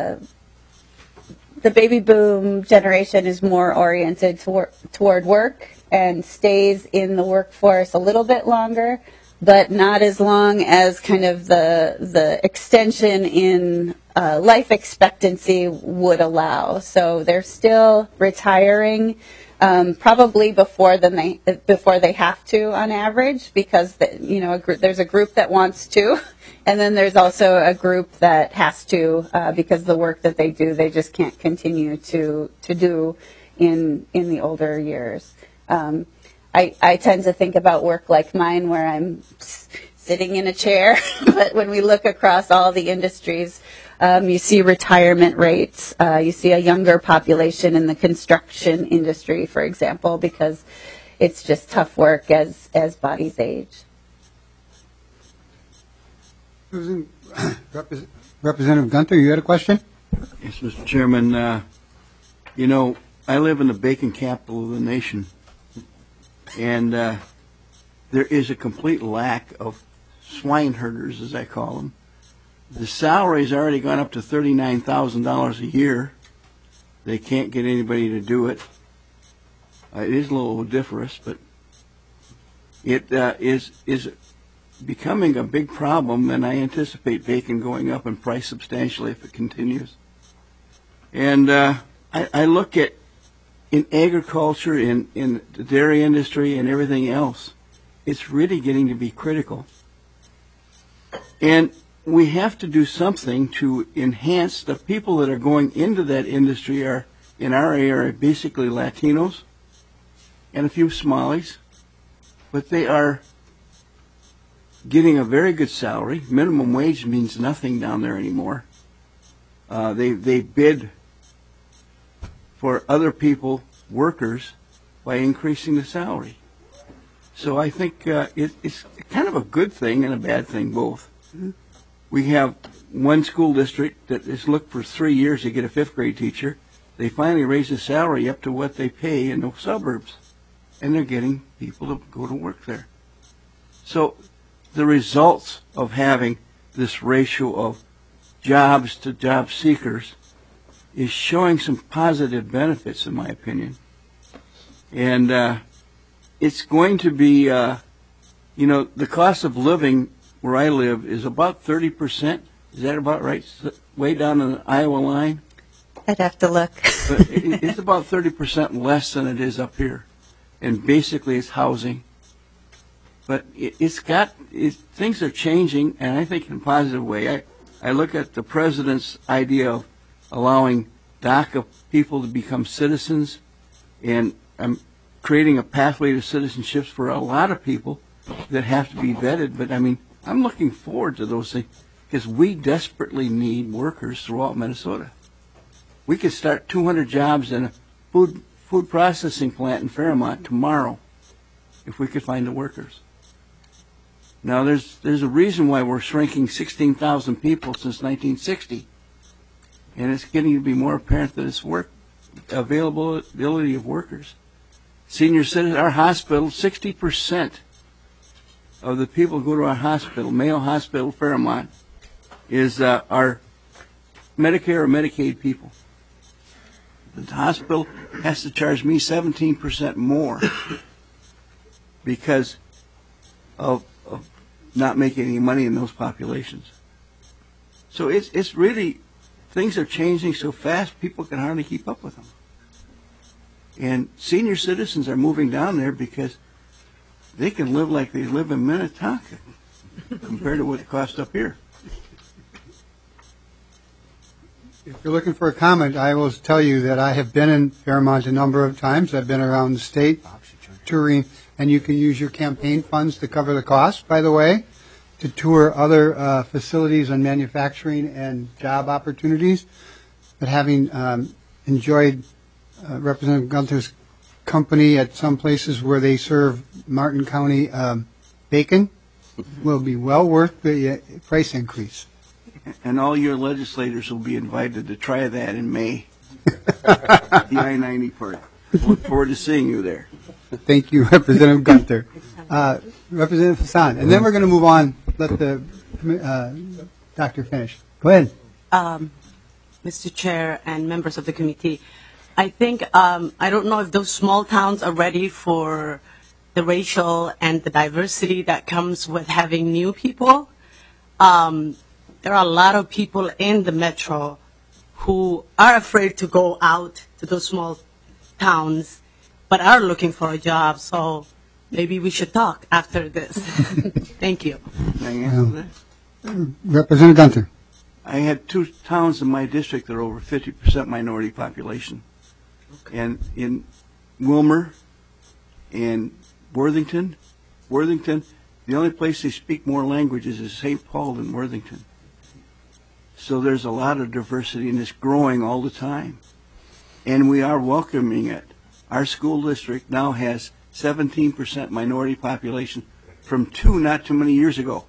the baby boom generation is more oriented toward work and stays in the workforce a little bit longer, but not as long as kind of the extension in life expectancy would allow. So they're still retiring probably before they have to on average, because there's a group that wants to, and then there's also a group that has to because the work that they do they just can't continue to do in the older years. I tend to think about work like mine where I'm sitting in a chair, but when we look across all the industries, you see retirement rates. You see a younger population in the construction industry, for example, because it's just tough work as bodies age. Representative Gunter, you had a question? Yes, Mr. Chairman. I live in the bacon capital of the nation, and there is a complete lack of swine herders, as I call them. The salary's already gone up to $39,000 a year. They can't get anybody to do it. It is a little odoriferous, but it is becoming a big problem, and I anticipate bacon going up in price substantially if it continues. And I look at in agriculture, in the dairy industry, and everything else, it's really getting to be critical. And we have to do something to enhance the people that are going into that industry in our area basically Latinos and a few Somalis, but they are getting a very good salary. Minimum wage means nothing down there anymore. They bid for other people, workers, by increasing the salary. So I think it's kind of a good thing and a bad thing both. We have one school district that has looked for 3 years to get a 5th grade teacher. They finally raised the salary up to what they pay in the suburbs, and they're getting people to go to work there. So the results of having this ratio of jobs to job seekers is showing some positive benefits, in my opinion. And it's going to be, the cost of living where I live is about 30%. Is that about right? Way down on the Iowa line? I'd have to look. But it's about 30% less than it is up here. And basically it's housing. But things are changing, and I think in a positive way. I look at the president's idea of allowing DACA people to become citizens, and I'm creating a pathway to citizenships for a lot of people that have to be vetted. But I mean, I'm looking forward to those things. because we desperately need workers throughout Minnesota. We could start 200 jobs in a food processing plant in Fairmont tomorrow if we could find the workers. Now, there's a reason why we're shrinking 16,000 people since 1960, and it's getting to be more apparent that it's availability of workers. Senior citizens, our hospital, 60% of the people who go to our hospital, Mayo Hospital Fairmont, is our Medicare or Medicaid people. The hospital has to charge me 17% more because of not making any money in those populations. So it's really, things are changing so fast, people can hardly keep up with them. And senior citizens are moving down there because they can live like they live in Minnetonka compared to what it costs up here. If you're looking for a comment, I will tell you that I have been in Fairmont a number of times. I've been around the state touring, and you can use your campaign funds to cover the cost, by the way, to tour other facilities on manufacturing and job opportunities. But having enjoyed Representative Gunther's company at some places where they serve Martin County bacon, will be well worth the price increase. And all your legislators will be invited to try that in May. The I-90 part. Look forward to seeing you there. Thank you, Representative Gunther. Representative Hassan. And then we're going to move on. Let the doctor finish. Go ahead. Mr. Chair and members of the committee, I think, I don't know if those small towns are ready for the racial and the diversity that comes with having new people. There are a lot of people in the metro who are afraid to go out to those small towns, but are looking for a job. So maybe we should talk after this. Thank you. Representative Gunther. I had 2 towns in my district that are over 50% minority population. And in Wilmer and Worthington, the only place they speak more languages is St. Paul than Worthington. So there's a lot of diversity, and it's growing all the time. And we are welcoming it. Our school district now has 17% minority population from 2 not too many years ago.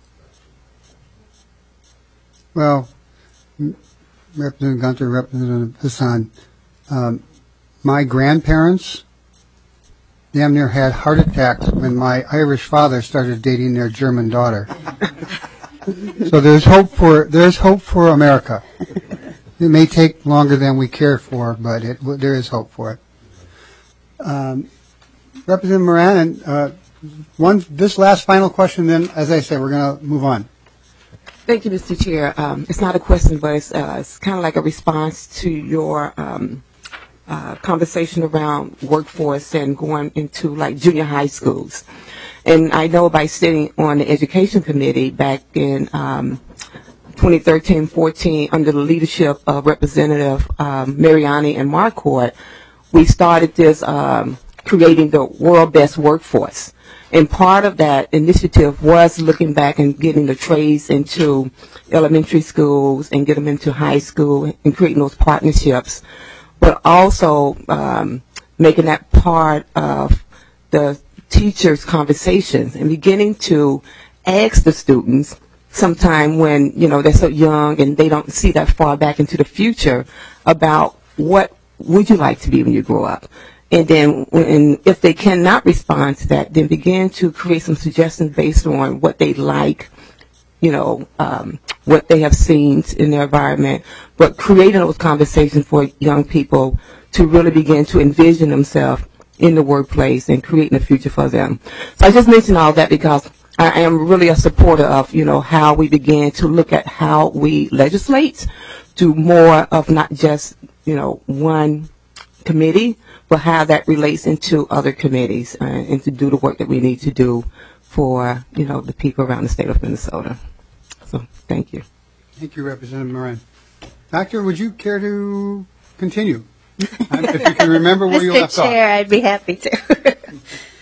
Well, Representative Gunther, Representative Hassan, my grandparents damn near had heart attacks when my Irish father started dating their German daughter. So there's hope for America. It may take longer than we care for, but there is hope for it. Representative Moran, this last final question, then, as I said, we're going to move on. Thank you, Mr. Chair. It's not a question, but it's kind of like a response to your conversation around workforce and going into like junior high schools. And I know by sitting on the education committee back in 2013-14 under the leadership of Representative Mariani and Marquardt, we started this creating the world best workforce. And part of that initiative was looking back and getting the trades into elementary schools and get them into high school and creating those partnerships, but also making that part of the teachers' conversations and beginning to ask the students sometime when, they're so young and they don't see that far back into the future about what would you like to be when you grow up. And then if they cannot respond to that, then begin to create some suggestions based on what they like, what they have seen in their environment, but creating those conversations for young people to really begin to envision themselves in the workplace and creating a future for them. So I just mentioned all that because I am really a supporter of, how we begin to look at how we legislate to more of not just, one committee, but how that relates into other committees and to do the work that we need to do for, the people around the state of Minnesota. So thank you. Thank you, Representative Moran. Doctor, would you care to continue? If you can remember where you left off. Mr. Chair, I'd be happy to.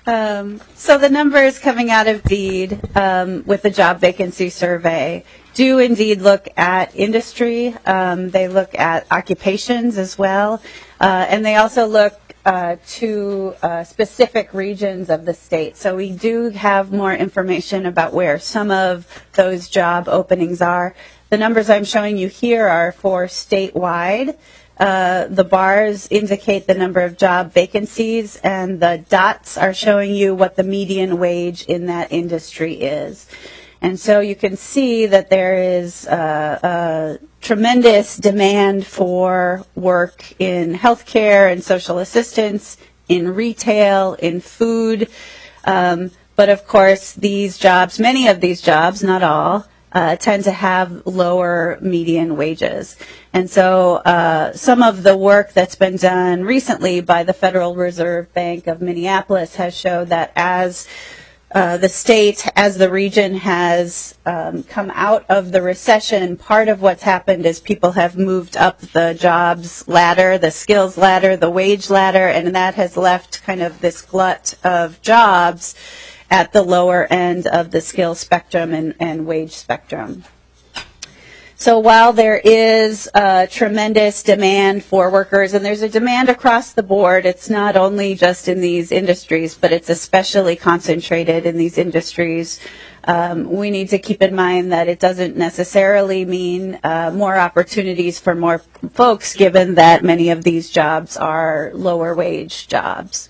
So the numbers coming out of BEAD with the job vacancy survey do indeed look at industry. They look at occupations as well. And they also look to specific regions of the state. So we do have more information about where some of those job openings are. The numbers I'm showing you here are for statewide. The bars indicate the number of job vacancies, and the dots are showing you what the median wage in that industry is. And so you can see that there is a tremendous demand for work in healthcare and social assistance, in retail, in food. But of course, these jobs, many of these jobs, not all, tend to have lower median wages. And so some of the work that's been done recently by the Federal Reserve Bank of Minneapolis has showed that as the state, as the region has come out of the recession, part of what's happened is people have moved up the jobs ladder, the skills ladder, the wage ladder, and that has left kind of this glut of jobs at the lower end of the skill spectrum and wage spectrum. So while there is a tremendous demand for workers, and there's a demand across the board, it's not only just in these industries, but it's especially concentrated in these industries. We need to keep in mind that it doesn't necessarily mean more opportunities for more folks, given that many of these jobs are lower wage jobs.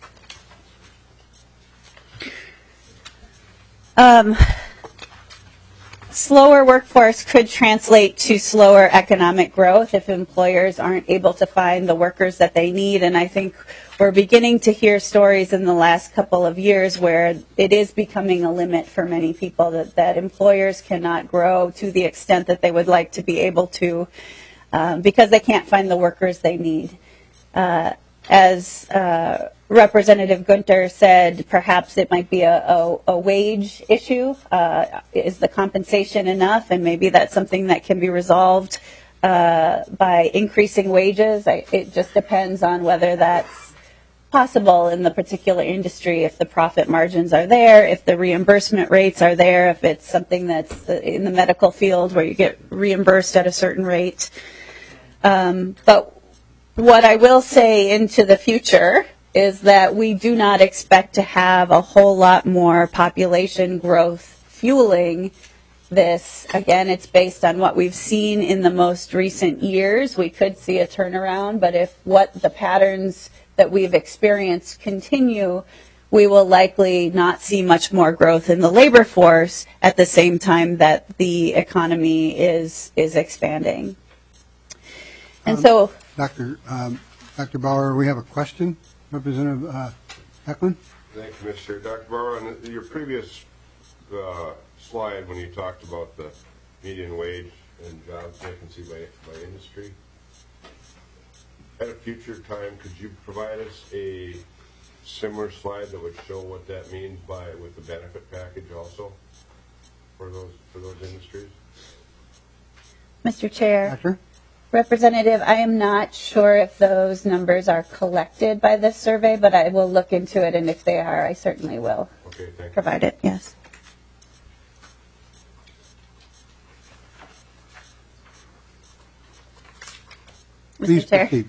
Slower workforce could translate to slower economic growth if employers aren't able to find the workers that they need. And I think we're beginning to hear stories in the last couple of years where it is becoming a limit for many people that employers cannot grow to the extent that they would like to be able to because they can't find the workers they need. As Representative Gunter said, perhaps it might be a wage issue. Is the compensation enough? And maybe that's something that can be resolved by increasing wages. It just depends on whether that's possible in the particular industry, if the profit margins are there, if the reimbursement rates are there, if it's something that's in the medical field where you get reimbursed at a certain rate. But what I will say into the future is that we do not expect to have a whole lot more population growth fueling this. Again, it's based on what we've seen in the most recent years. We could see a turnaround, but if what the patterns that we've experienced continue, we will likely not see much more growth in the labor force at the same time that the economy is expanding. And so, Dr. Bauer, we have a question. Representative Eklund? Thank you, Mr. Chair. Dr. Bauer, on your previous slide when you talked about the median wage and job vacancy by industry, at a future time, could you provide us a similar slide that would show what that means with the benefit package also for those industries? Mr. Chair. Doctor? Representative, I am not sure if those numbers are collected by this survey, but I will look into it, and if they are, I certainly will provide it. Yes. Please Mr. Chair. proceed.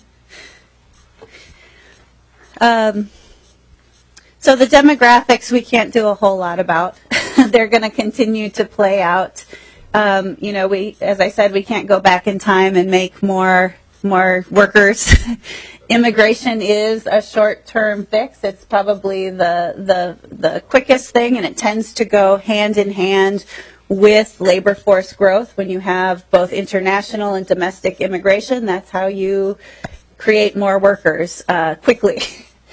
So the demographics we can't do a whole lot about. They're going to continue to play out. As I said, we can't go back in time and make more workers. Immigration is a short-term fix. It's probably the quickest thing, and it tends to go hand in hand with labor force growth. When you have both international and domestic immigration, that's how you create more workers quickly.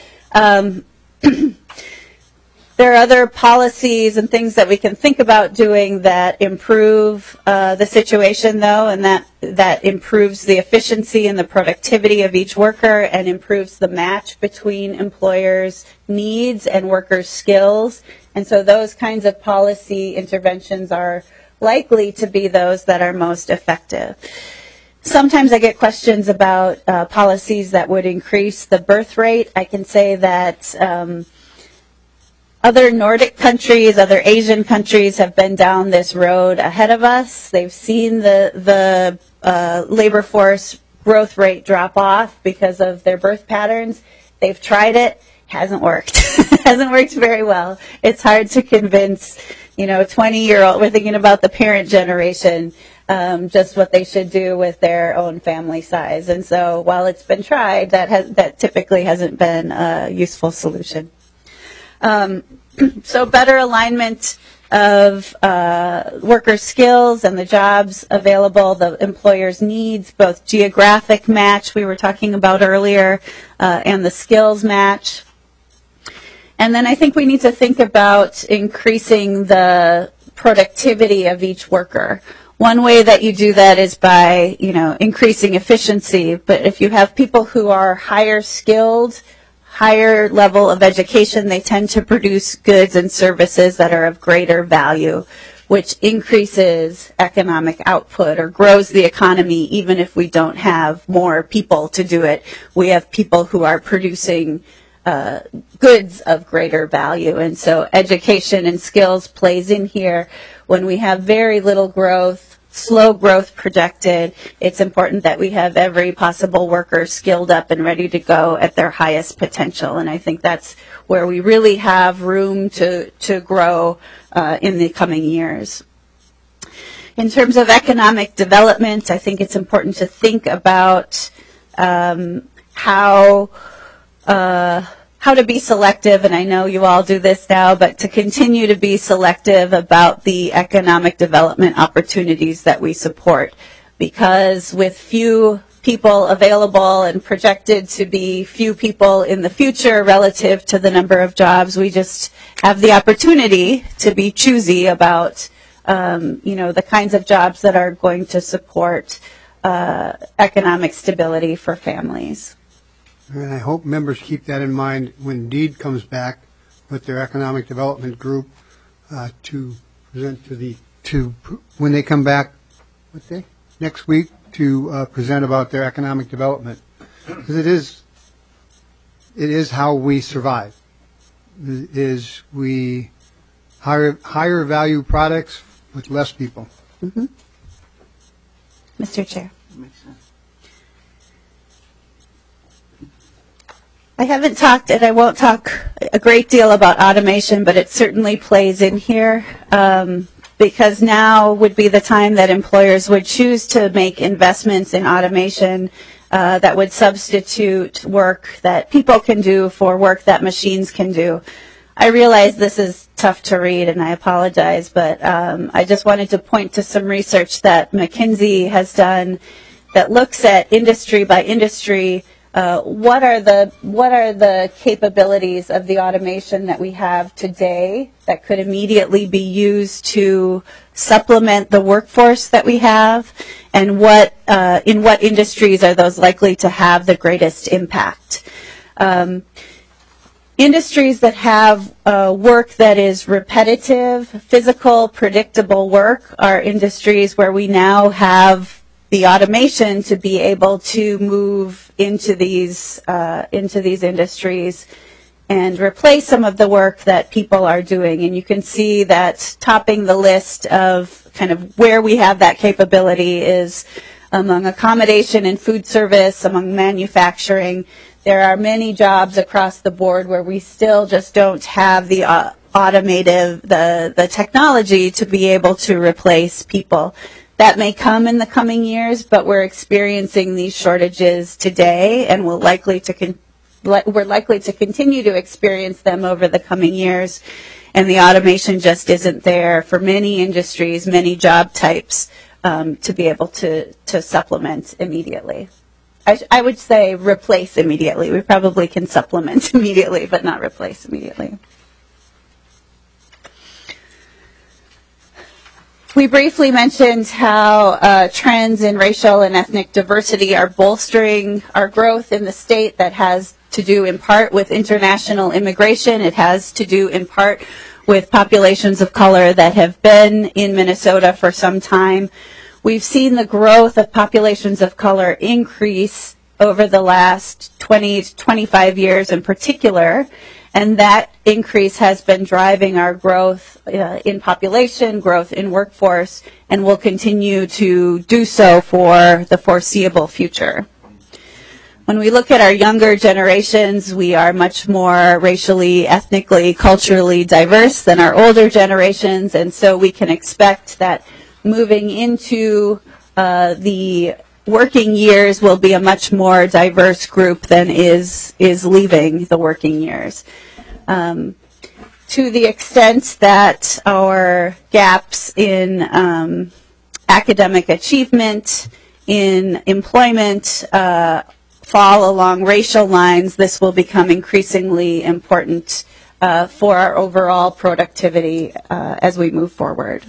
There are other policies and things that we can think about doing that improve the situation, though, and that improves the efficiency and the productivity of each worker and improves the match between employers' needs and workers' skills. And so those kinds of policy interventions are likely to be those that are most effective. Sometimes I get questions about policies that would increase the birth rate. I can say that Other Nordic countries, other Asian countries have been down this road ahead of us. They've seen the labor force growth rate drop off because of their birth patterns. They've tried it, hasn't worked. Hasn't worked very well. It's hard to convince, 20-year-old, we're thinking about the parent generation, just what they should do with their own family size. And so while it's been tried, that typically hasn't been a useful solution. So better alignment of workers' skills and the jobs available, the employer's needs, both geographic match we were talking about earlier, and the skills match. And then I think we need to think about increasing the productivity of each worker. One way that you do that is by, increasing efficiency. But if you have people who are higher skilled, higher level of education, they tend to produce goods and services that are of greater value, which increases economic output or grows the economy even if we don't have more people to do it. We have people who are producing goods of greater value. And so education and skills plays in here. When we have very little growth, slow growth projected, it's important that we have every possible worker skilled up and ready to go at their highest potential. And I think that's where we really have room to grow in the coming years. In terms of economic development, I think it's important to think about how to be selective, and I know you all do this now, but to continue to be selective about the economic development opportunities that we support. Because with few people available and projected to be few people in the future relative to the number of jobs, we just have the opportunity to be choosy about the kinds of jobs that are going to support economic stability for families. And I hope members keep that in mind when DEED comes back with their economic development group to present when they come back, next week to present about their economic development. Because it is how we survive. We higher value products with less people. Mm-hmm. Mr. Chair. Makes sense. I haven't talked, and I won't talk a great deal about automation, but it certainly plays in here because now would be the time that employers would choose to make investments in automation that would substitute work that people can do for work that machines can do. I realize this is tough to read, and I apologize, but I just wanted to point to some research that McKinsey has done that looks at industry by industry. What are the capabilities of the automation that we have today that could immediately be used to supplement the workforce that we have, and in what industries are those likely to have the greatest impact? Industries that have work that is repetitive, physical, predictable work are industries where we now have the automation to be able to move into these industries and replace some of the work that people are doing. And you can see that topping the list of kind of where we have that capability is among accommodation and food service, among manufacturing. There are many jobs across the board where we still just don't have the the technology to be able to replace people. That may come in the coming years, but we're experiencing these shortages today, and we're likely to continue to experience them over the coming years. And the automation just isn't there for many industries, many job types, to be able to supplement immediately. I would say replace immediately. We probably can supplement immediately, but not replace immediately. We briefly mentioned how trends in racial and ethnic diversity are bolstering our growth in the state. That has to do in part with international immigration. It has to do in part with populations of color that have been in Minnesota for some time. We've seen the growth of populations of color increase over the last 20 to 25 years in particular. And that increase has been driving our growth in population, growth in workforce, and will continue to do so for the foreseeable future. When we look at our younger generations, we are much more racially, ethnically, culturally diverse than our older generations, and so we can expect that moving into the working years will be a much more diverse group than is leaving the working years. To the extent that our gaps in academic achievement, in employment, fall along racial lines, this will become increasingly important for our overall productivity as we move forward.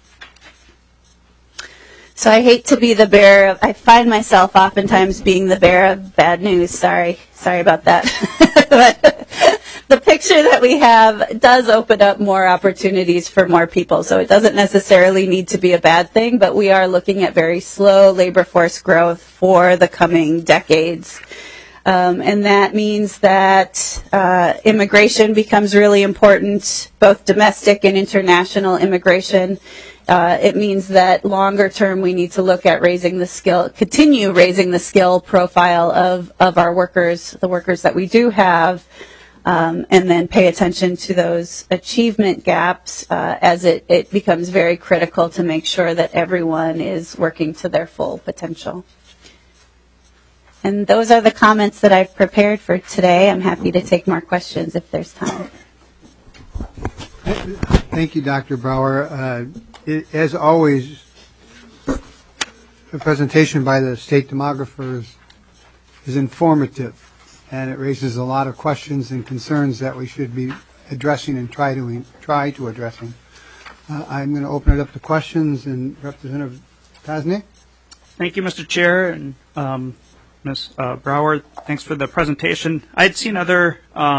So I hate to be the bearer of, I find myself oftentimes being the bearer of bad news. Sorry about that. But the picture that we have does open up more opportunities for more people. So it doesn't necessarily need to be a bad thing, but we are looking at very slow labor force growth for the coming decades. And that means that immigration becomes really important, both domestic and international immigration. It means that longer term we need to look at continue raising the skill profile of our workers, the workers that we do have, and then pay attention to those achievement gaps as it becomes very critical to make sure that everyone is working to their full potential. And those are the comments that I've prepared for today. I'm happy to take more questions if there's time. Thank you, Dr. Brower. As always, the presentation by the state demographers is informative, and it raises a lot of questions and concerns that we should be addressing and try to addressing. I'm going to open it up to questions, and Representative Kosnick. Thank you, Mr. Chair, and Ms. Brower. Thanks for the presentation. I'd seen other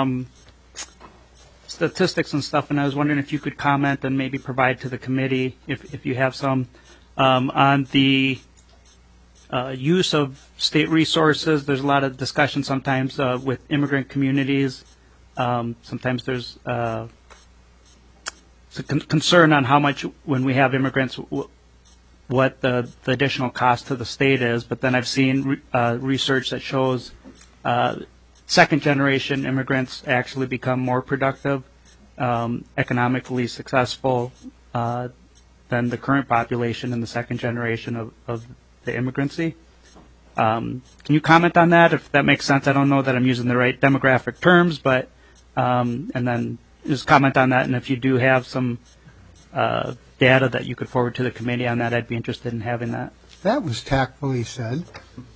statistics and stuff, and I was wondering if you could comment and maybe provide to the committee, if you have some, on the use of state resources. There's a lot of discussion sometimes with immigrant communities. Sometimes there's concern on how much, when we have immigrants, what the additional cost to the state is. But then I've seen research that shows second-generation immigrants actually become more productive, economically successful than the current population in the second generation of the immigrancy. Can you comment on that, if that makes sense? I don't know that I'm using the right demographic terms, but and then just comment on that. And if you do have some data that you could forward to the committee on that, I'd be interested in having that. That was tactfully said.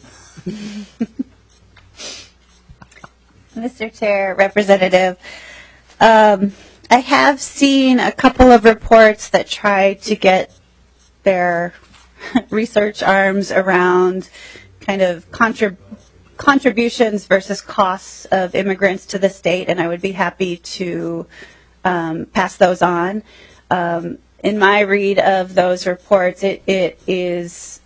Mr. Chair, Representative, I have seen a couple of reports that try to get their research arms around kind of contributions versus costs of immigrants to the state, and I would be happy to pass those on. In my read of those reports, it's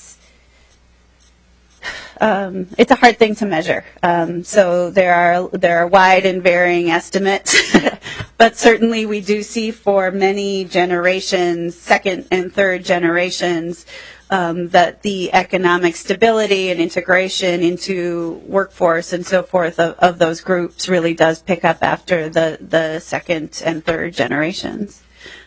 a hard thing to measure. So there are wide and varying estimates, but certainly we do see for many generations, second and third generations, that the economic stability and integration into workforce and so forth of those groups really does pick up after the second and third generations.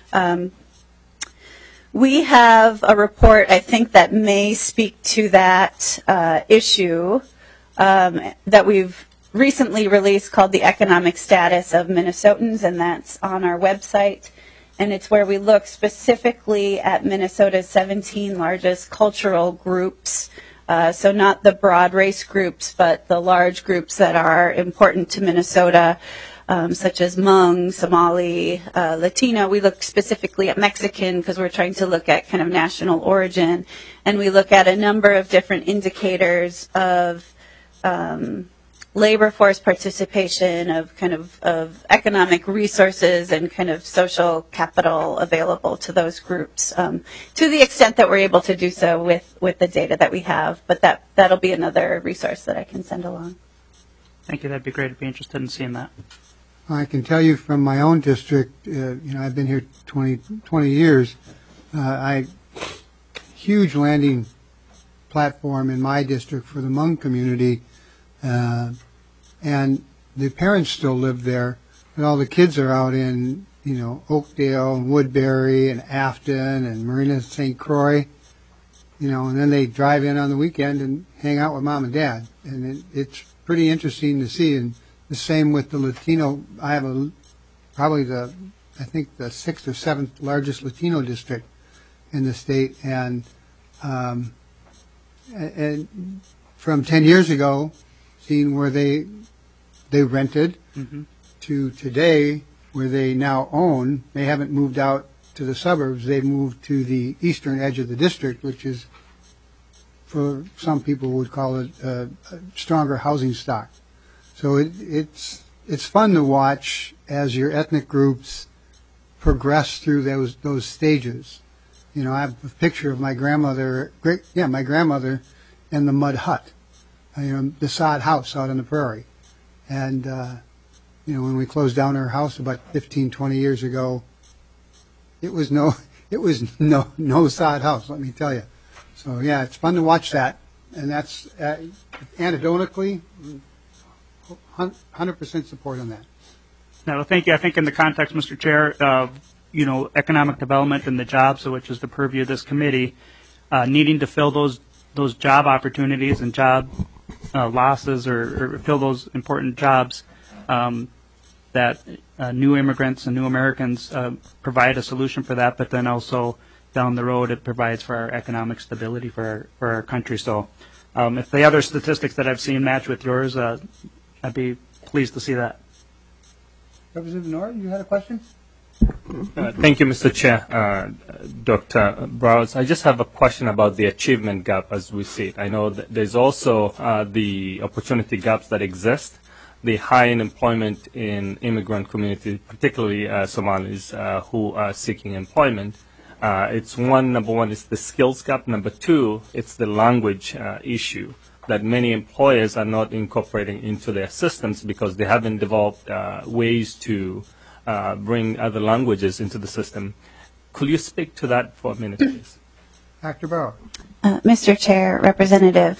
We have a report, I think, that may speak to that issue that we've recently released called The Economic Status of Minnesotans, and that's on our website. And it's where we look specifically at Minnesota's 17 largest cultural groups, so not the broad race groups, but the large groups that are important to Minnesota, such as Hmong, Somali, Latino. We look specifically at Mexican because we're trying to look at kind of national origin. And we look at a number of different indicators of labor force participation, of kind of economic resources and kind of social capital available to those groups, to the extent that we're able to do so with the data that we have. But that'll be another resource that I can send along. Thank you. That'd be great. I'd be interested in seeing that. I can tell you from my own district, I've been here 20 years. Huge landing platform in my district for the Hmong community, and the parents still live there, but all the kids are out in, Oakdale and Woodbury and Afton and Marina St. Croix, and then they drive in on the weekend and hang out with mom and dad, and it's pretty interesting to see. And the same with the Latino. I have probably the 6th or 7th largest Latino district in the state, and from 10 years ago, seeing where they rented to today, where they now own. They haven't moved out to the suburbs. They've moved to the eastern edge of the district, which is, for some people would call it a stronger housing stock. So it's fun to watch as your ethnic groups progress through those stages. I have a picture of my grandmother in the mud hut, the sod house out on the prairie. And, when we closed down her house about 15, 20 years ago, it was no sod house, let me tell you. So, yeah, it's fun to watch that. And that's, anecdotally, 100% support on that. No, thank you. I think in the context, Mr. Chair, of economic development and the jobs, which is the purview of this committee, needing to fill those job opportunities and job losses, or fill those important jobs that new immigrants and new Americans provide a solution for that, but then also down the road it provides for our economic stability for our country. So if the other statistics that I've seen match with yours, I'd be pleased to see that. Representative Nora, you had a question? Thank you, Mr. Chair. Dr. Browse, I just have a question about the achievement gap as we see it. I know that there's also the opportunity gaps that exist, the high unemployment in immigrant community, particularly Somalis who are seeking employment. Number one is the skills gap. Number two, it's the language issue that many employers are not incorporating into their systems because they haven't developed ways to bring other languages into the system. Could you speak to that for a minute, please? Dr. Bauer. Mr. Chair, Representative,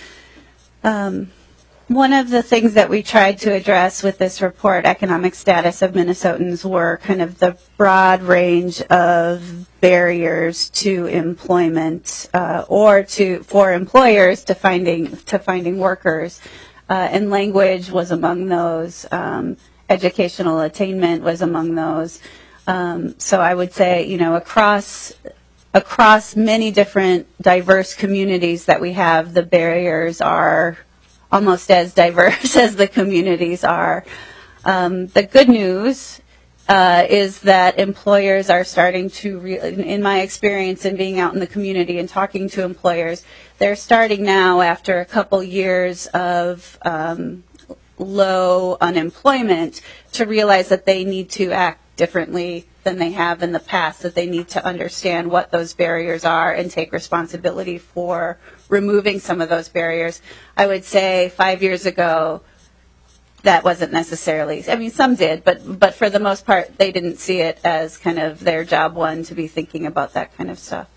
one of the things that we tried to address with this report, economic status of Minnesotans, were kind of the broad range of barriers to employment or for employers to finding workers, and language was among those. Educational attainment was among those. So I would say, across many different diverse communities that we have, the barriers are almost as diverse as the communities are. The good news is that employers are starting to, in my experience in being out in the community and talking to employers, they're starting now, after a couple years of low unemployment, to realize that they need to act differently than they have in the past, that they need to understand what those barriers are and take responsibility for removing some of those barriers. I would say 5 years ago, that wasn't necessarily, some did, but for the most part, they didn't see it as kind of their job one to be thinking about that kind of stuff.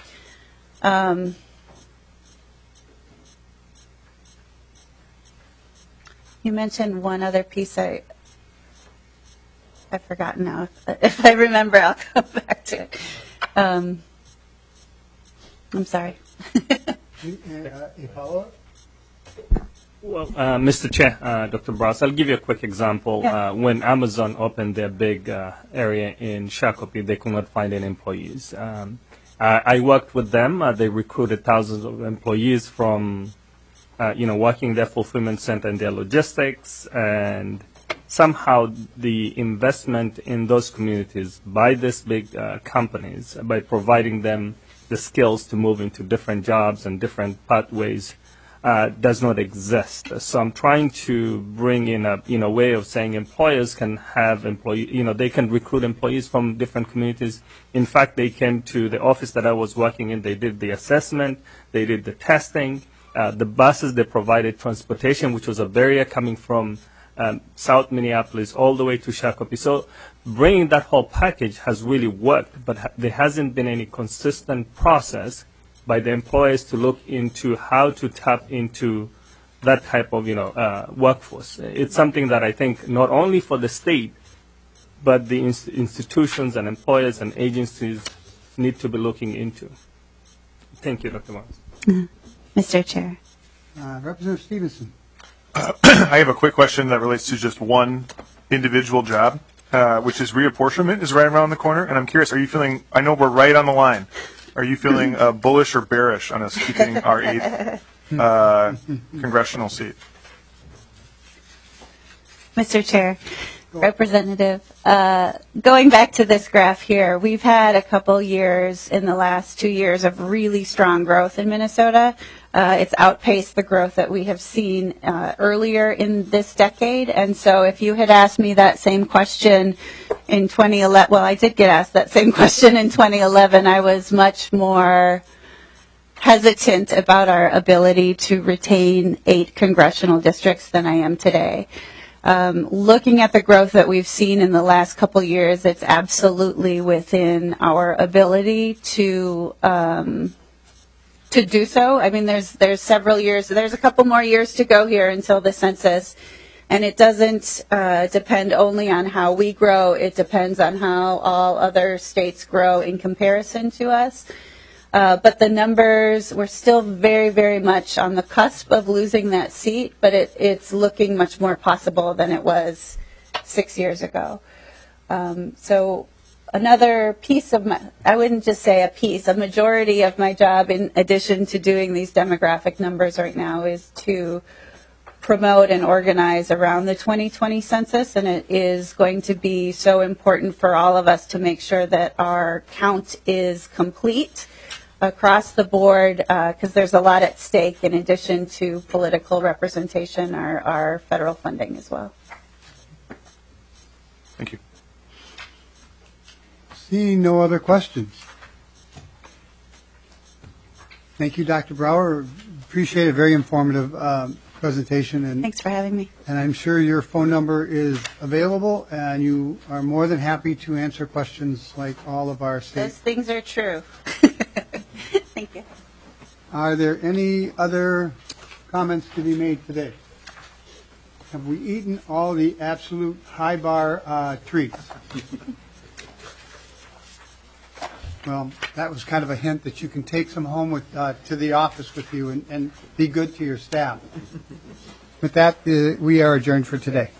You mentioned one other piece I've forgotten now. If I remember, I'll come back to it. I'm sorry. A follow-up? Well, Mr. Chair, Dr. Browse, I'll give you a quick example. Yeah. When Amazon opened their big area in Shakopee, they could not find any employees. I worked with them. They recruited thousands of employees from, working their fulfillment center and their logistics, and somehow the investment in those communities by these big companies, by providing them the skills to move into different jobs and different pathways, does not exist. So I'm trying to bring in a way of saying employers can have they can recruit employees from different communities. In fact, they came to the office that I was working in. They did the assessment. They did the testing. The buses, they provided transportation, which was a barrier coming from South Minneapolis all the way to Shakopee. So bringing that whole package has really worked, but there hasn't been any consistent process by the employers to look into how to tap into that type of workforce. It's something that I think not only for the state, but the institutions and employers and agencies need to be looking into. Thank you, Dr. Morris. Mr. Chair. Representative Stevenson. I have a quick question that relates to just one individual job, which is reapportionment is right around the corner. And I'm curious, are you feeling, I know we're right on the line, are you feeling bullish or bearish on us keeping our 8th congressional seat? Mr. Chair, Representative, going back to this graph here, we've had a couple years in the last 2 years of really strong growth in Minnesota. It's outpaced the growth that we have seen earlier in this decade. And so if you had asked me that same question in 2011, well, I did get asked that same question in 2011, I was much more hesitant about our ability to retain 8 congressional districts than I am today. Looking at the growth that we've seen in the last couple years, it's absolutely within our ability to do so. I mean, there's several years, there's a couple more years to go here until the census, and it doesn't depend only on how we grow. It depends on how all other states grow in comparison to us. But the numbers, we're still very, very much on the cusp of losing that seat, but it's looking much more possible than it was 6 years ago. So another piece of my, I wouldn't just say a piece, a majority of my job in addition to doing these demographic numbers right now is to promote and organize around the 2020 census, and it is going to be so important for all of us to make sure that our count is complete across the board, because there's a lot at stake in addition to political representation, our federal funding as well. Thank you. Seeing no other questions. Thank you, Dr. Brower. Appreciate a very informative presentation. And thanks for having me. And I'm sure your phone number is available, and you are more than happy to answer questions like all of our state. Those things are true. Thank you. Are there any other comments to be made today? Have we eaten all the absolute high bar treats? Well, that was kind of a hint that you can take some home with, to the office with you and be good to your staff. With that, we are adjourned for today.